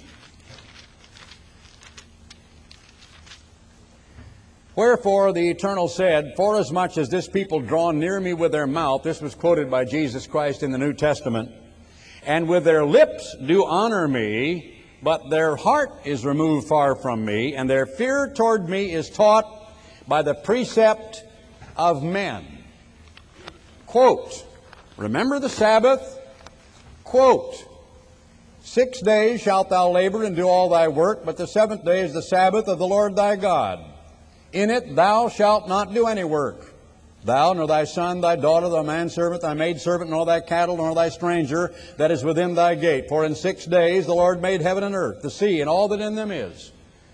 Wherefore the Eternal said, forasmuch as this people draw near me with their mouth, this was quoted by Jesus Christ in the New Testament, and with their lips do honor me, but their heart is removed far from me, and their fear toward me is taught by the precept of men. Quote, remember the Sabbath? Quote, 6 days shalt thou labor and do all thy work, but the 7th day is the Sabbath of the Lord thy God. In it thou shalt not do any work, thou, nor thy son, thy daughter, thy manservant, thy maidservant, nor thy cattle, nor thy stranger that is within thy gate. For in 6 days the Lord made heaven and earth, the sea, and all that in them is,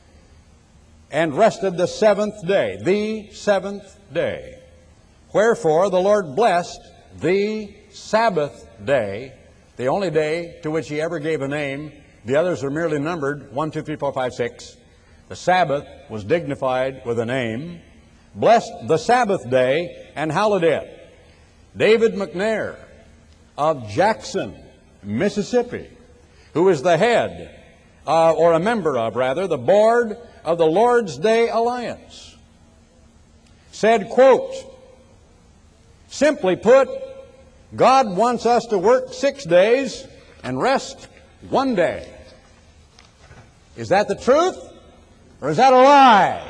and rested the 7th day, the 7th day. Wherefore the Lord blessed the Sabbath day, the only day to which he ever gave a name. The others are merely numbered, 1, 2, 3, 4, 5, 6. The Sabbath was dignified with a name. Blessed the Sabbath day and hallowed it. David McNair of Jackson, Mississippi, who is the head, or a member of, rather, the board of the Lord's Day Alliance, said, quote, simply put, God wants us to work 6 days and rest 1 day. Is that the truth? Or is that a lie?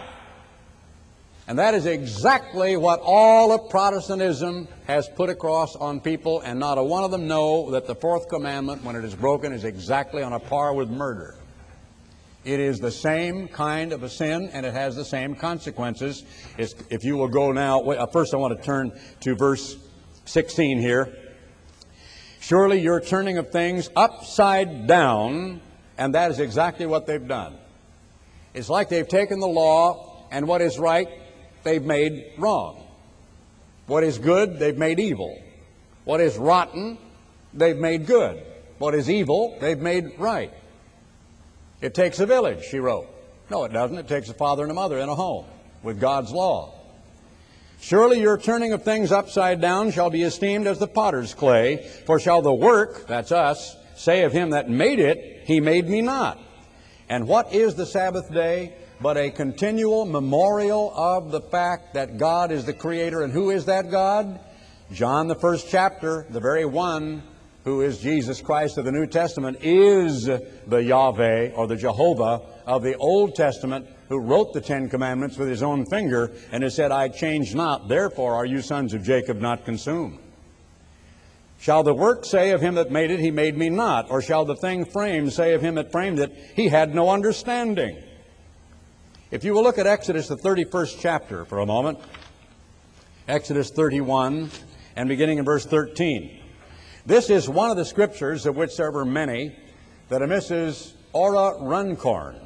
And that is exactly what all of Protestantism has put across on people, and not a one of them know that the 4th commandment, when it is broken, is exactly on a par with murder. It is the same kind of a sin, and it has the same consequences. If you will go now, first I want to turn to verse 16 here. Surely you're turning of things upside down, and that is exactly what they've done. It's like they've taken the law, and what is right, they've made wrong. What is good, they've made evil. What is rotten, they've made good. What is evil, they've made right. It takes a village, she wrote. No, it doesn't. It takes a father and a mother in a home with God's law. Surely your turning of things upside down shall be esteemed as the potter's clay, for shall the work, that's us, say of him that made it, he made me not. And what is the Sabbath day but a continual memorial of the fact that God is the Creator? And who is that God? John, the first chapter, the very one who is Jesus Christ of the New Testament, is the Yahweh or the Jehovah of the Old Testament, who wrote the Ten Commandments with his own finger and has said, I change not, therefore are you sons of Jacob not consumed. Shall the work say of him that made it, he made me not? Or shall the thing framed say of him that framed it, he had no understanding? If you will look at Exodus, the 31st chapter for a moment, Exodus 31, and beginning in verse 13. This is one of the scriptures, of which there were many, that a Mrs. Ora Runcorn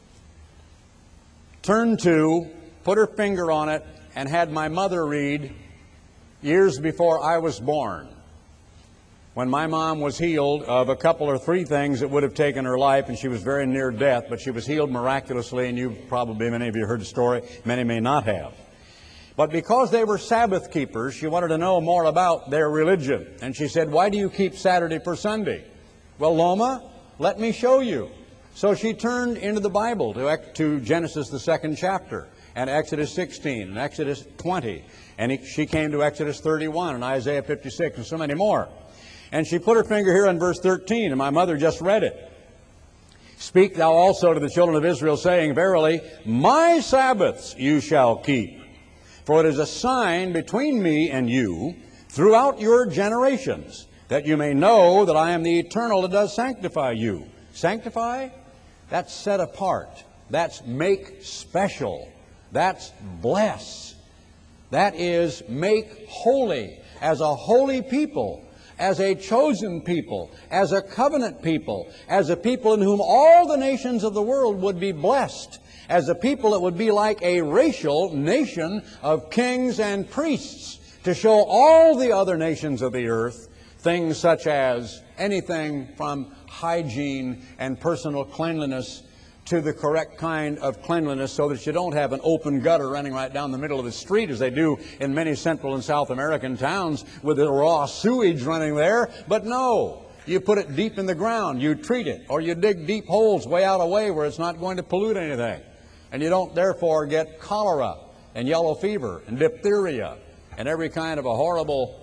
turned to, put her finger on it, and had my mother read years before I was born, when my mom was healed of a couple or three things that would have taken her life, and she was very near death, but she was healed miraculously, and you've probably, many of you heard the story, many may not have. But because they were Sabbath keepers, she wanted to know more about their religion. And she said, why do you keep Saturday for Sunday? Well, Loma, let me show you. So she turned into the Bible to Genesis, the 2nd chapter, and Exodus 16, and Exodus 20. And she came to Exodus 31 and Isaiah 56 and so many more. And she put her finger here on verse 13, and my mother just read it. Speak thou also to the children of Israel, saying, verily, my Sabbaths you shall keep. For it is a sign between me and you throughout your generations, that you may know that I am the Eternal that does sanctify you. Sanctify? That's set apart. That's make special. That's bless. That is make holy, as a holy people, as a chosen people, as a covenant people, as a people in whom all the nations of the world would be blessed, as a people that would be like a racial nation of kings and priests, to show all the other nations of the earth things such as anything from hygiene and personal cleanliness to the correct kind of cleanliness, so that you don't have an open gutter running right down the middle of the street as they do in many Central and South American towns with the raw sewage running there. But no, you put it deep in the ground, you treat it, or you dig deep holes way out away where it's not going to pollute anything. And you don't therefore get cholera and yellow fever and diphtheria and every kind of a horrible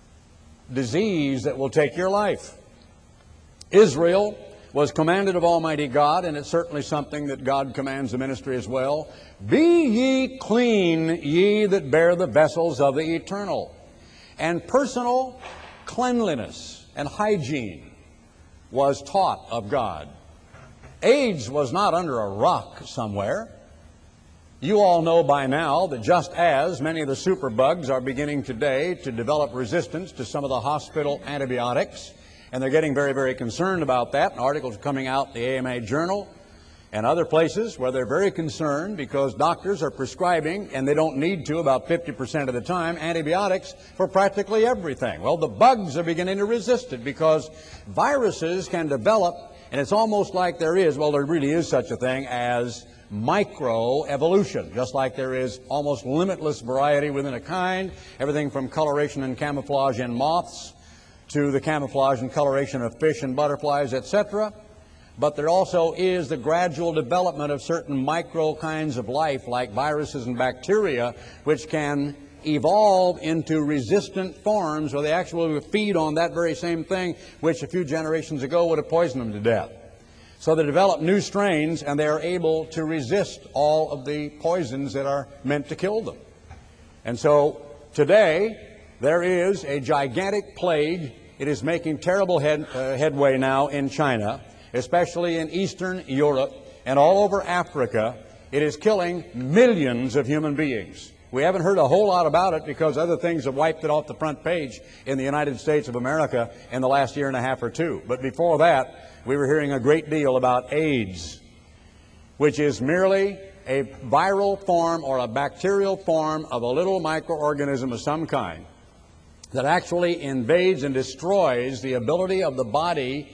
disease that will take your life. Israel was commanded of Almighty God, and it's certainly something that God commands the ministry as well. Be ye clean, ye that bear the vessels of the eternal. And personal cleanliness and hygiene was taught of God. AIDS was not under a rock somewhere. You all know by now that just as many of the superbugs are beginning today to develop resistance to some of the hospital antibiotics, and they're getting very, very concerned about that. And articles are coming out in the AMA Journal and other places where they're very concerned because doctors are prescribing, and they don't need to about 50% of the time, antibiotics for practically everything. Well, the bugs are beginning to resist it because viruses can develop, and it's almost like there really is such a thing as microevolution, just like there is almost limitless variety within a kind, everything from coloration and camouflage in moths to the camouflage and coloration of fish and butterflies, etc. But there also is the gradual development of certain micro kinds of life, like viruses and bacteria, which can evolve into resistant forms where they actually feed on that very same thing, which a few generations ago would have poisoned them to death. So they develop new strains, and they are able to resist all of the poisons that are meant to kill them. And so today, there is a gigantic plague. It is making terrible headway now in China, especially in Eastern Europe and all over Africa. It is killing millions of human beings. We haven't heard a whole lot about it because other things have wiped it off the front page in the United States of America in the last year and a half or two. But before that, we were hearing a great deal about AIDS, which is merely a viral form or a bacterial form of a little microorganism of some kind that actually invades and destroys the ability of the body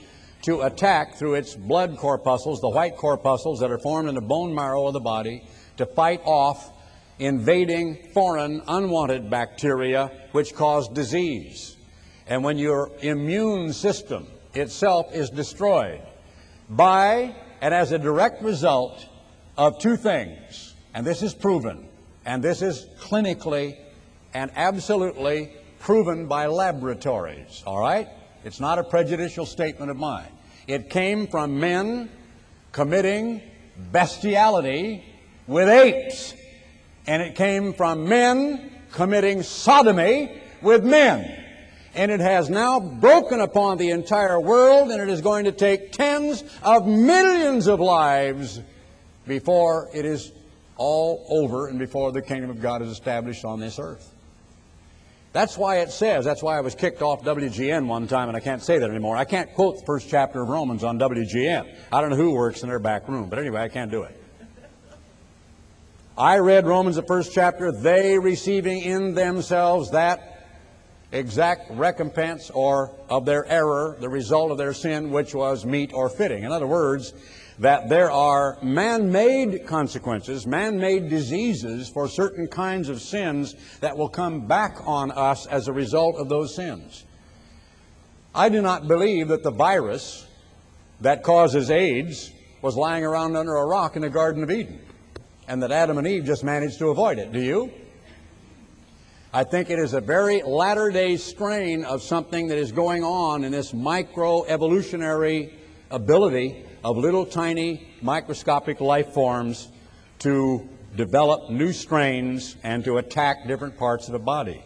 to attack through its blood corpuscles, the white corpuscles that are formed in the bone marrow of the body, to fight off invading foreign unwanted bacteria which cause disease. And when your immune system itself is destroyed by and as a direct result of two things, and this is proven, and this is clinically and absolutely proven by laboratories, all right? It's not a prejudicial statement of mine. It came from men committing bestiality with apes, and it came from men committing sodomy with men. And it has now broken upon the entire world, and it is going to take tens of millions of lives before it is all over and before the kingdom of God is established on this earth. That's why it says, that's why I was kicked off WGN one time, and I can't say that anymore. I can't quote the first chapter of Romans on WGN. I don't know who works in their back room, but anyway, I can't do it. I read Romans, the first chapter, they receiving in themselves that exact recompense or of their error, the result of their sin, which was meet or fitting. In other words, that there are man-made consequences, man-made diseases for certain kinds of sins that will come back on us as a result of those sins. I do not believe that the virus that causes AIDS was lying around under a rock in the Garden of Eden, and that Adam and Eve just managed to avoid it. Do you? I think it is a very latter-day strain of something that is going on in this microevolutionary ability of little tiny microscopic life forms to develop new strains and to attack different parts of the body.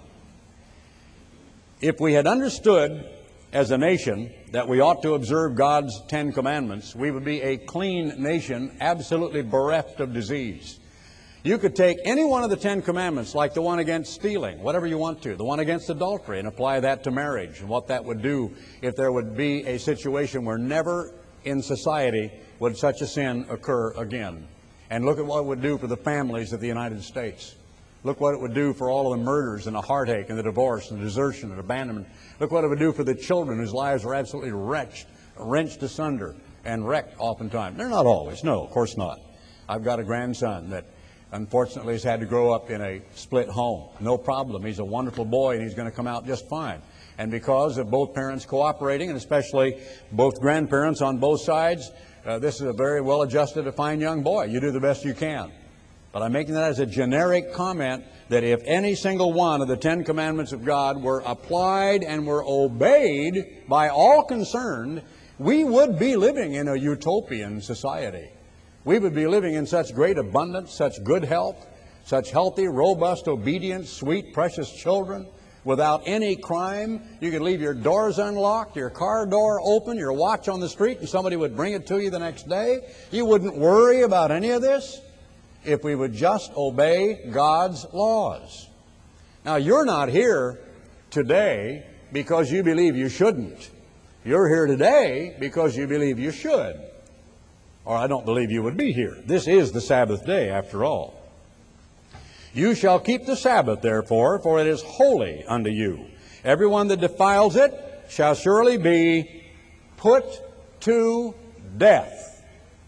If we had understood as a nation that we ought to observe God's 10 commandments, we would be a clean nation, absolutely bereft of disease. You could take any one of the 10 commandments, like the one against stealing, whatever you want to, the one against adultery, and apply that to marriage and what that would do if there would be a situation where never in society would such a sin occur again. And look at what it would do for the families of the United States. Look what it would do for all of the murders and the heartache and the divorce and the desertion and abandonment. Look what it would do for the children whose lives are absolutely wrenched asunder and wrecked oftentimes. They're not always. No, of course not. I've got a grandson that unfortunately has had to grow up in a split home. No problem. He's a wonderful boy, and he's going to come out just fine. And because of both parents cooperating, and especially both grandparents on both sides, this is a very well-adjusted, a fine young boy. You do the best you can. But I'm making that as a generic comment that if any single one of the 10 commandments of God were applied and were obeyed by all concerned, we would be living in a utopian society. We would be living in such great abundance, such good health, such healthy, robust, obedient, sweet, precious children without any crime. You could leave your doors unlocked, your car door open, your watch on the street, and somebody would bring it to you the next day. You wouldn't worry about any of this if we would just obey God's laws. Now, you're not here today because you believe you shouldn't. You're here today because you believe you should. Or I don't believe you would be here. This is the Sabbath day, after all. You shall keep the Sabbath, therefore, for it is holy unto you. Everyone that defiles it shall surely be put to death.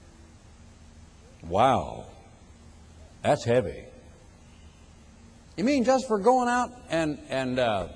Wow. That's heavy. You mean just for going out and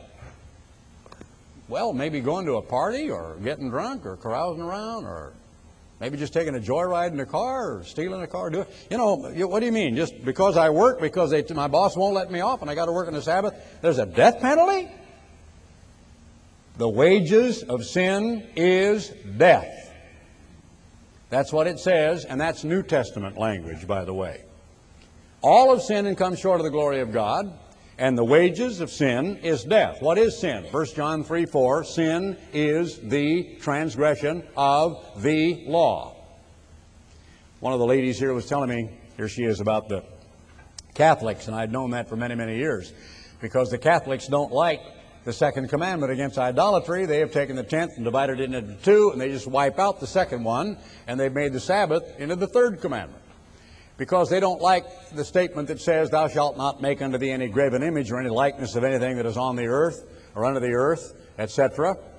well, maybe going to a party or getting drunk or carousing around or maybe just taking a joyride in a car or stealing a car? You know, what do you mean? Just because I work, because my boss won't let me off and I got to work on the Sabbath, there's a death penalty? The wages of sin is death. That's what it says, and that's New Testament language, by the way. All have sinned and come short of the glory of God, and the wages of sin is death. What is sin? 1 John 3:4, sin is the transgression of the law. One of the ladies here was telling me, here she is, about the Catholics, and I'd known that for many, many years, because the Catholics don't like the second commandment against idolatry. They have taken the 10th and divided it into two, and they just wipe out the second one, and they've made the Sabbath into the third commandment. Because they don't like the statement that says, thou shalt not make unto thee any graven image or any likeness of anything that is on the earth or under the earth, etc.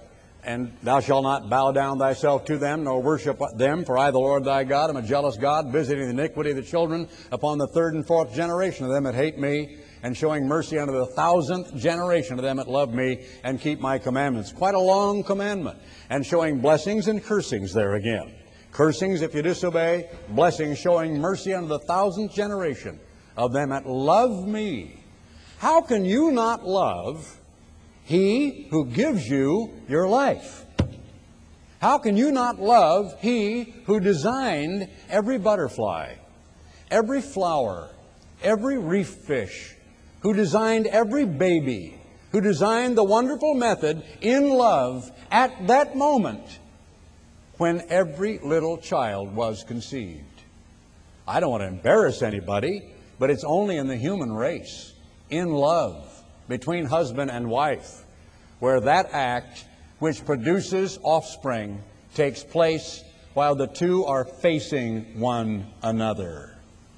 And thou shalt not bow down thyself to them, nor worship them, for I, the Lord thy God, am a jealous God, visiting the iniquity of the children upon the third and fourth generation of them that hate me, and showing mercy unto the 1,000th generation of them that love me and keep my commandments. Quite a long commandment. And showing blessings and cursings there again. Cursings if you disobey, blessings showing mercy unto the 1,000th generation of them that love me. How can you not love He who gives you your life? How can you not love He who designed every butterfly, every flower, every reef fish, who designed every baby, who designed the wonderful method in love at that moment when every little child was conceived? I don't want to embarrass anybody, but it's only in the human race, in love, between husband and wife, where that act which produces offspring takes place while the two are facing one another.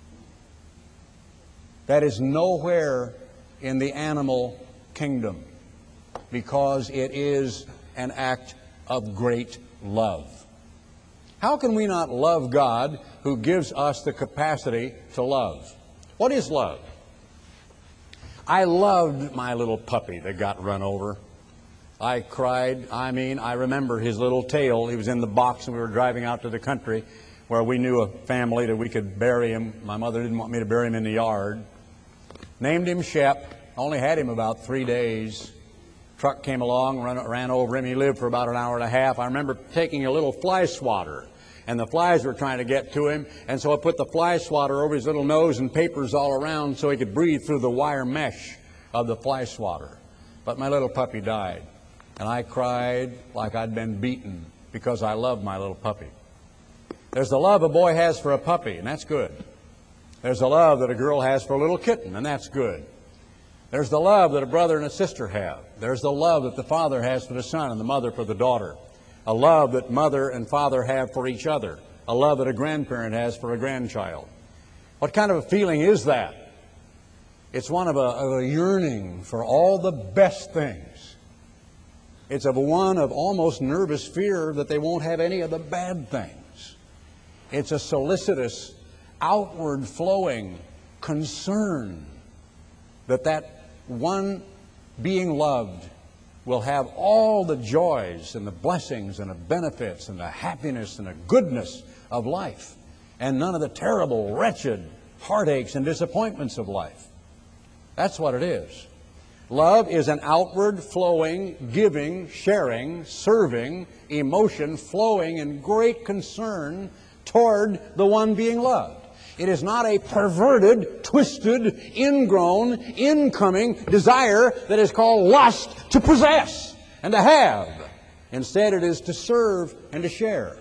That is nowhere in the animal kingdom, because it is an act of great love. How can we not love God who gives us the capacity to love? What is love? I loved my little puppy that got run over. I cried. I remember his little tail. He was in the box, and we were driving out to the country where we knew a family that we could bury him. My mother didn't want me to bury him in the yard. Named him Shep. Only had him about 3 days. Truck came along, ran over him. He lived for about an hour and a half. I remember taking a little fly swatter, and the flies were trying to get to him, and so I put the fly swatter over his little nose and papers all around so he could breathe through the wire mesh of the fly swatter. But my little puppy died, and I cried like I'd been beaten because I loved my little puppy. There's the love a boy has for a puppy, and that's good. There's the love that a girl has for a little kitten, and that's good. There's the love that a brother and a sister have. There's the love that the father has for the son and the mother for the daughter. A love that mother and father have for each other. A love that a grandparent has for a grandchild. What kind of a feeling is that? It's one of a yearning for all the best things. It's one of almost nervous fear that they won't have any of the bad things. It's a solicitous, outward flowing concern that one being loved will have all the joys and the blessings and the benefits and the happiness and the goodness of life, and none of the terrible, wretched heartaches and disappointments of life. That's what it is. Love is an outward flowing, giving, sharing, serving emotion flowing in great concern toward the one being loved. It is not a perverted, twisted, ingrown, incoming desire that is called lust to possess and to have. Instead, it is to serve and to share.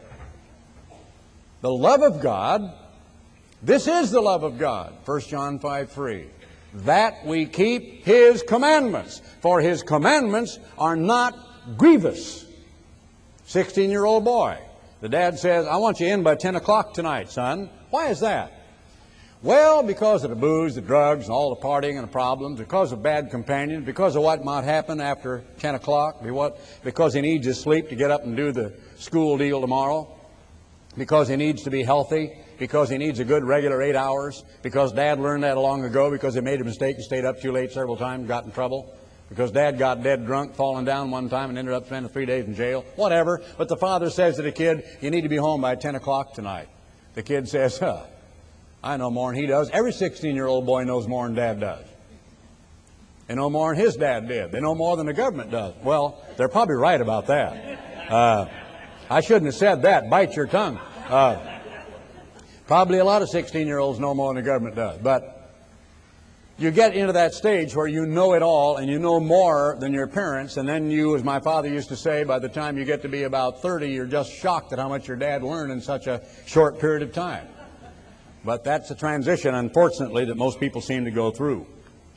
The love of God, this is the love of God, 1 John 5:3, that we keep His commandments, for His commandments are not grievous. 16-year-old boy. The dad says, I want you in by 10 o'clock tonight, son. Why is that? Well, because of the booze, the drugs, and all the partying and the problems, because of bad companions, because of what might happen after 10 o'clock, because he needs his sleep to get up and do the school deal tomorrow, because he needs to be healthy, because he needs a good regular 8 hours, because Dad learned that long ago, because he made a mistake and stayed up too late several times and got in trouble, because Dad got dead drunk, falling down one time and ended up spending 3 days in jail, whatever. But the father says to the kid, you need to be home by 10 o'clock tonight. The kid says, I know more than he does. Every 16-year-old boy knows more than Dad does. They know more than his dad did. They know more than the government does. Well, they're probably right about that. I shouldn't have said that. Bite your tongue. Probably a lot of 16-year-olds know more than the government does. But you get into that stage where you know it all and you know more than your parents, and then you, as my father used to say, by the time you get to be about 30, you're just shocked at how much your dad learned in such a short period of time. But that's a transition, unfortunately, that most people seem to go through.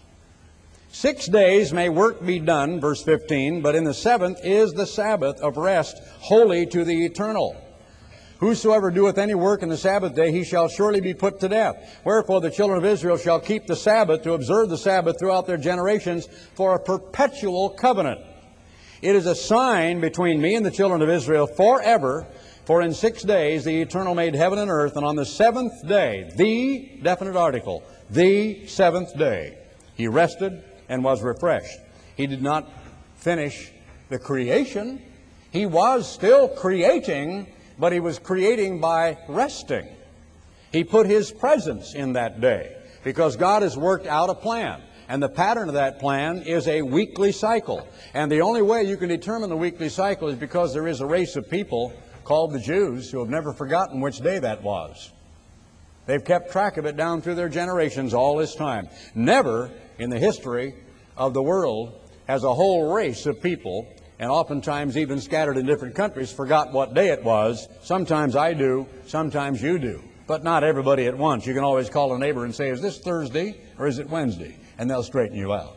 6 days may work be done, verse 15, but in the seventh is the Sabbath of rest, holy to the eternal. Whosoever doeth any work in the Sabbath day, he shall surely be put to death. Wherefore the children of Israel shall keep the Sabbath, to observe the Sabbath throughout their generations, for a perpetual covenant. It is a sign between me and the children of Israel forever. For in 6 days the Eternal made heaven and earth, and on the seventh day, the definite article, the seventh day, He rested and was refreshed. He did not finish the creation. He was still creating, but He was creating by resting. He put His presence in that day because God has worked out a plan. And the pattern of that plan is a weekly cycle. And the only way you can determine the weekly cycle is because there is a race of people called the Jews who have never forgotten which day that was. They've kept track of it down through their generations all this time. Never in the history of the world has a whole race of people, and oftentimes even scattered in different countries, forgot what day it was. Sometimes I do, sometimes you do, but not everybody at once. You can always call a neighbor and say, is this Thursday or is it Wednesday? And they'll straighten you out.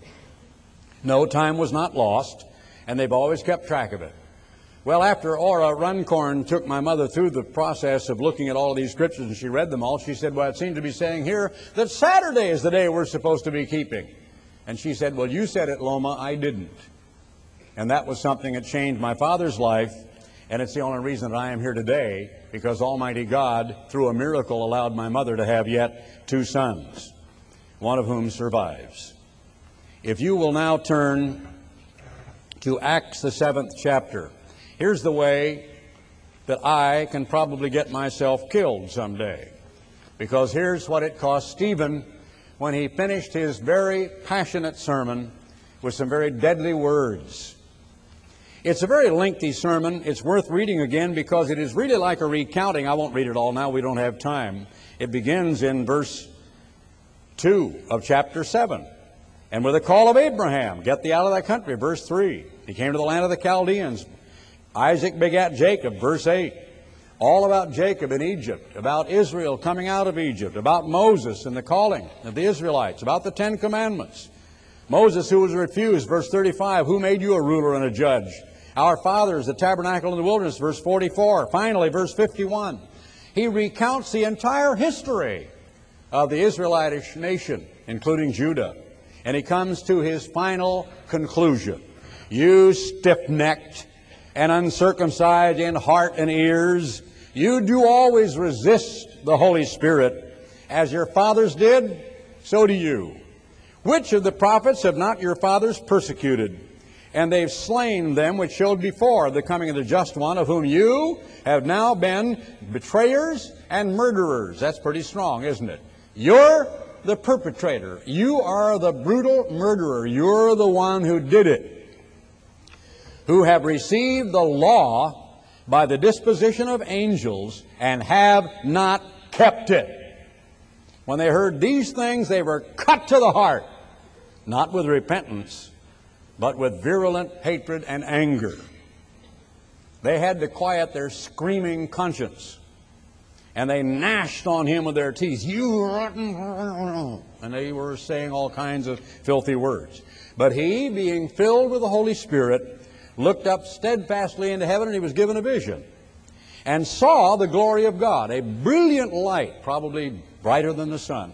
No, time was not lost, and they've always kept track of it. Well, after Ora Runcorn took my mother through the process of looking at all of these scriptures and she read them all, she said, well, it seems to be saying here that Saturday is the day we're supposed to be keeping. And she said, well, you said it, Loma, I didn't. And that was something that changed my father's life, and it's the only reason that I am here today, because Almighty God, through a miracle, allowed my mother to have yet 2 sons, one of whom survives. If you will now turn to Acts, the 7th chapter. Here's the way that I can probably get myself killed someday. Because here's what it cost Stephen when he finished his very passionate sermon with some very deadly words. It's a very lengthy sermon. It's worth reading again because it is really like a recounting. I won't read it all now. We don't have time. It begins in verse 2 of chapter 7. And with the call of Abraham, get thee out of thy country, verse 3. He came to the land of the Chaldeans. Isaac begat Jacob, verse 8. All about Jacob in Egypt, about Israel coming out of Egypt, about Moses and the calling of the Israelites, about the 10 Commandments. Moses, who was refused, verse 35, who made you a ruler and a judge? Our fathers, the tabernacle in the wilderness, verse 44. Finally, verse 51. He recounts the entire history of the Israelitish nation, including Judah. And he comes to his final conclusion. You stiff-necked and uncircumcised in heart and ears, you do always resist the Holy Spirit. As your fathers did, so do you. Which of the prophets have not your fathers persecuted? And they've slain them which showed before the coming of the just one, of whom you have now been betrayers and murderers. That's pretty strong, isn't it? You're the perpetrator. You are the brutal murderer. You're the one who did it. Who have received the law by the disposition of angels and have not kept it. When they heard these things, they were cut to the heart, not with repentance, but with virulent hatred and anger. They had to quiet their screaming conscience, and they gnashed on him with their teeth. You rotten, and they were saying all kinds of filthy words. But he, being filled with the Holy Spirit, looked up steadfastly into heaven, and he was given a vision, and saw the glory of God, a brilliant light, probably brighter than the sun,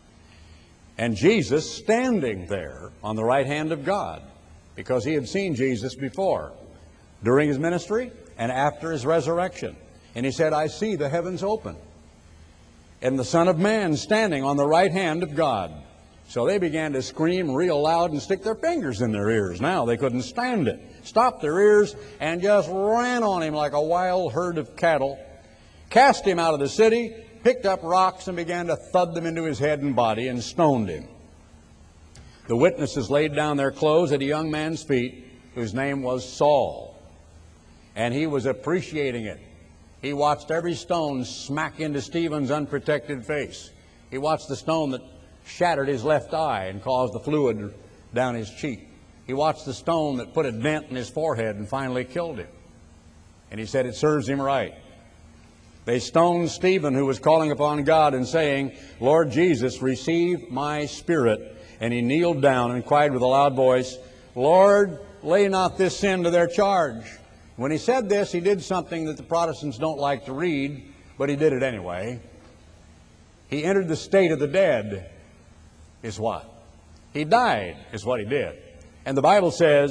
and Jesus standing there on the right hand of God, because he had seen Jesus before, during his ministry and after his resurrection. And he said, I see the heavens open, and the Son of Man standing on the right hand of God. So they began to scream real loud and stick their fingers in their ears. Now they couldn't stand it. Stopped their ears and just ran on him like a wild herd of cattle, cast him out of the city, picked up rocks and began to thud them into his head and body and stoned him. The witnesses laid down their clothes at a young man's feet whose name was Saul, and he was appreciating it. He watched every stone smack into Stephen's unprotected face. He watched the stone that shattered his left eye and caused the fluid down his cheek. He watched the stone that put a dent in his forehead and finally killed him. And he said, it serves him right. They stoned Stephen, who was calling upon God and saying, Lord Jesus, receive my spirit. And he kneeled down and cried with a loud voice, Lord, lay not this sin to their charge. When he said this, he did something that the Protestants don't like to read, but he did it anyway. He entered the state of the dead, is what? He died, is what he did. And the Bible says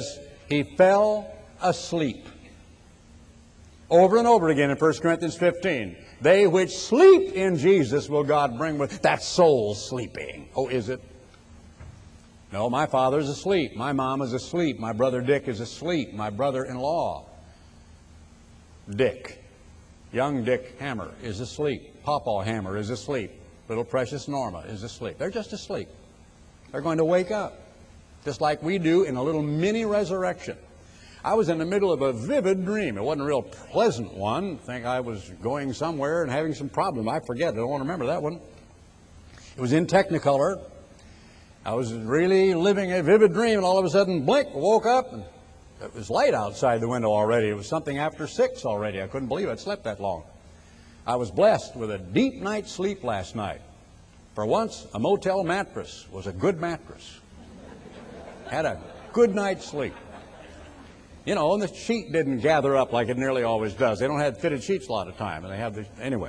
He fell asleep. Over and over again in 1 Corinthians 15. They which sleep in Jesus will God bring with. That soul sleeping. Oh, is it? No, my father's asleep. My mom is asleep. My brother Dick is asleep. My brother-in-law, Dick, young Dick Hammer, is asleep. Pawpaw Hammer is asleep. Little precious Norma is asleep. They're just asleep. They're going to wake up, just like we do in a little mini resurrection. I was in the middle of a vivid dream. It wasn't a real pleasant one. I think I was going somewhere and having some problem. I forget. I don't want to remember that one. It was in Technicolor. I was really living a vivid dream, and all of a sudden, blink, woke up, and it was light outside the window already. It was something after 6 already. I couldn't believe I'd slept that long. I was blessed with a deep night's sleep last night. For once, a motel mattress was a good mattress. Had a good night's sleep. You know, and the sheet didn't gather up like it nearly always does. They don't have fitted sheets a lot of time, and they have the, anyway.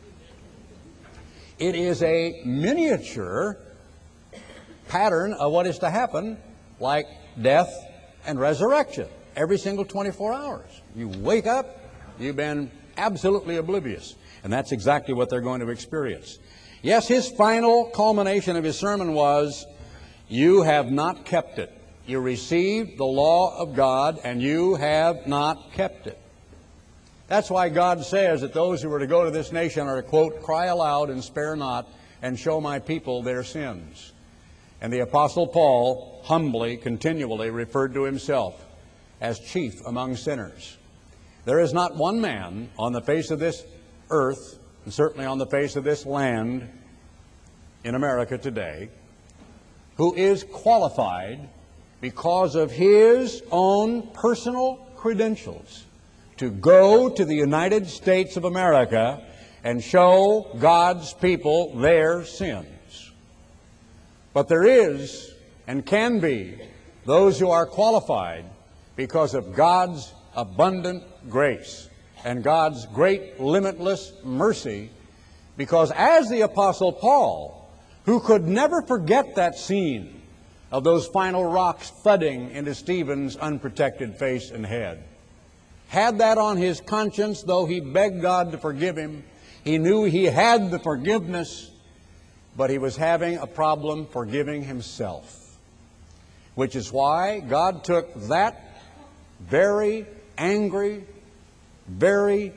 It is a miniature pattern of what is to happen, like death and resurrection, every single 24 hours. You wake up, you've been absolutely oblivious, and that's exactly what they're going to experience. Yes, his final culmination of his sermon was, you have not kept it. You received the law of God, and you have not kept it. That's why God says that those who are to go to this nation are to, quote, cry aloud and spare not, and show my people their sins. And the Apostle Paul humbly, continually referred to himself as chief among sinners. There is not one man on the face of this earth, and certainly on the face of this land in America today, who is qualified because of his own personal credentials to go to the United States of America and show God's people their sins. But there is and can be those who are qualified because of God's abundant grace and God's great limitless mercy, because as the Apostle Paul, who could never forget that scene of those final rocks thudding into Stephen's unprotected face and head, had that on his conscience, though he begged God to forgive him. He knew he had the forgiveness, but he was having a problem forgiving himself, which is why God took that very angry, very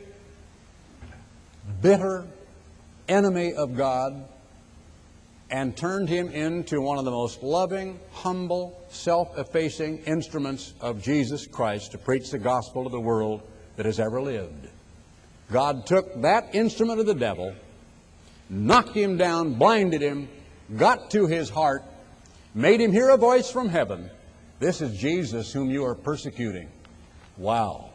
bitter enemy of God and turned him into one of the most loving, humble, self-effacing instruments of Jesus Christ to preach the gospel to the world that has ever lived. God took that instrument of the devil, knocked him down, blinded him, got to his heart, made him hear a voice from heaven. This is Jesus whom you are persecuting. Wow.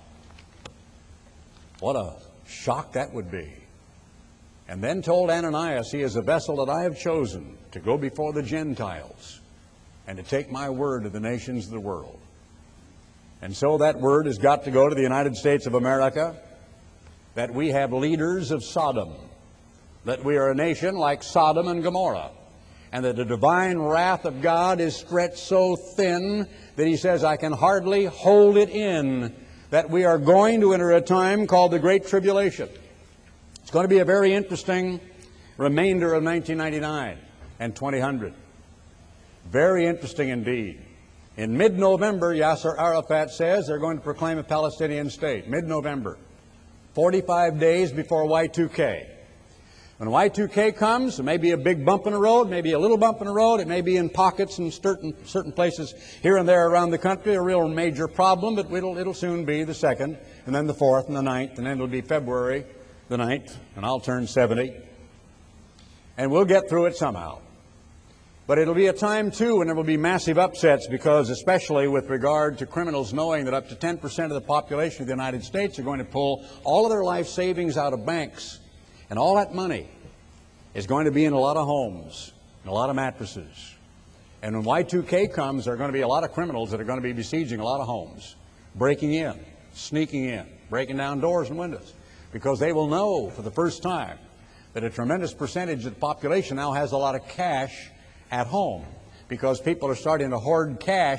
What a shock that would be. And then told Ananias, he is a vessel that I have chosen to go before the Gentiles and to take my word to the nations of the world. And so that word has got to go to the United States of America, that we have leaders of Sodom, that we are a nation like Sodom and Gomorrah, and that the divine wrath of God is stretched so thin that he says, I can hardly hold it in, that we are going to enter a time called the Great Tribulation. It's going to be a very interesting remainder of 1999 and 2000. Very interesting indeed. In mid-November, Yasser Arafat says they're going to proclaim a Palestinian state. Mid-November. 45 days before Y2K. When Y2K comes, there may be a big bump in the road, maybe a little bump in the road. It may be in pockets in certain places here and there around the country, a real major problem, but it'll soon be the 2nd, and then the 4th and the 9th, and then it'll be February the 9th, and I'll turn 70. And we'll get through it somehow. But it'll be a time, too, when there will be massive upsets, because especially with regard to criminals knowing that up to 10% of the population of the United States are going to pull all of their life savings out of banks. And all that money is going to be in a lot of homes, and a lot of mattresses. And when Y2K comes, there are going to be a lot of criminals that are going to be besieging a lot of homes, breaking in, sneaking in, breaking down doors and windows, because they will know for the first time that a tremendous percentage of the population now has a lot of cash at home, because people are starting to hoard cash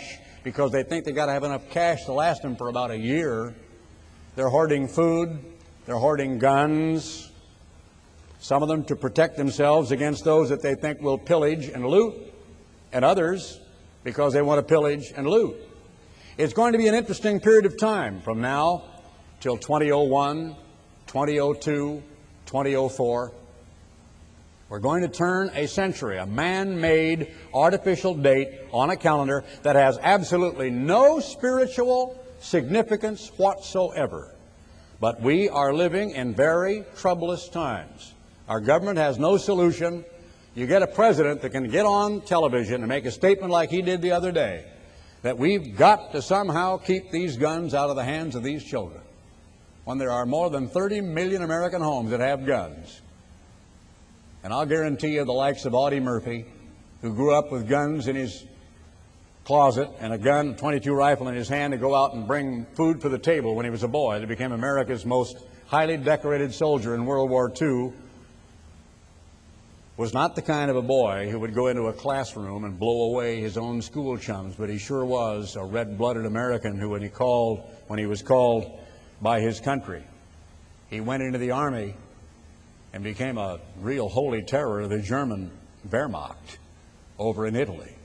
because they think they've got to have enough cash to last them for about a year. They're hoarding food, they're hoarding guns, some of them to protect themselves against those that they think will pillage and loot, and others because they want to pillage and loot. It's going to be an interesting period of time from now till 2001, 2002, 2004. We're going to turn a century, a man-made artificial date on a calendar that has absolutely no spiritual significance whatsoever. But we are living in very troublous times. Our government has no solution. You get a president that can get on television and make a statement like he did the other day, that we've got to somehow keep these guns out of the hands of these children, when there are more than 30 million American homes that have guns. And I'll guarantee you the likes of Audie Murphy, who grew up with guns in his closet and a gun, .22 rifle in his hand to go out and bring food for the table when he was a boy, that became America's most highly decorated soldier in World War II, was not the kind of a boy who would go into a classroom and blow away his own school chums, but he sure was a red-blooded American who, when he was called by his country, he went into the Army and became a real holy terror of the German Wehrmacht over in Italy.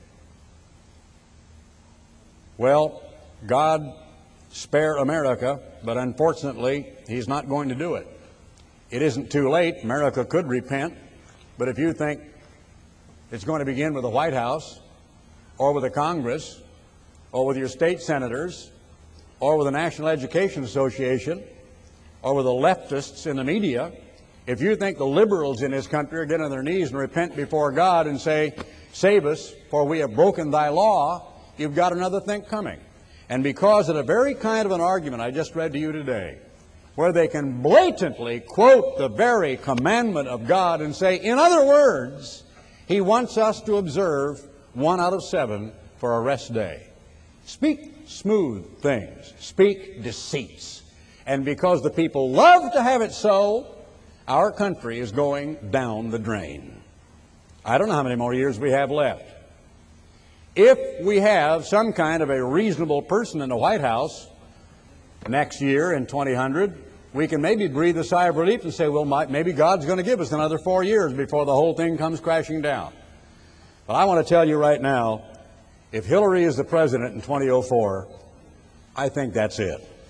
Well, God spare America, but unfortunately, He's not going to do it. It isn't too late. America could repent. But if you think it's going to begin with the White House, or with the Congress, or with your state senators, or with the National Education Association, or with the leftists in the media, if you think the liberals in this country are getting on their knees and repent before God and say, "Save us, for we have broken thy law," you've got another thing coming. And because of the very kind of an argument I just read to you today, where they can blatantly quote the very commandment of God and say, in other words, He wants us to observe 1 out of 7 for a rest day. Speak smooth things. Speak deceits. And because the people love to have it so, our country is going down the drain. I don't know how many more years we have left. If we have some kind of a reasonable person in the White House next year in 2000, we can maybe breathe a sigh of relief and say, well, maybe God's going to give us another 4 years before the whole thing comes crashing down. But I want to tell you right now, if Hillary is the president in 2004, I think that's it.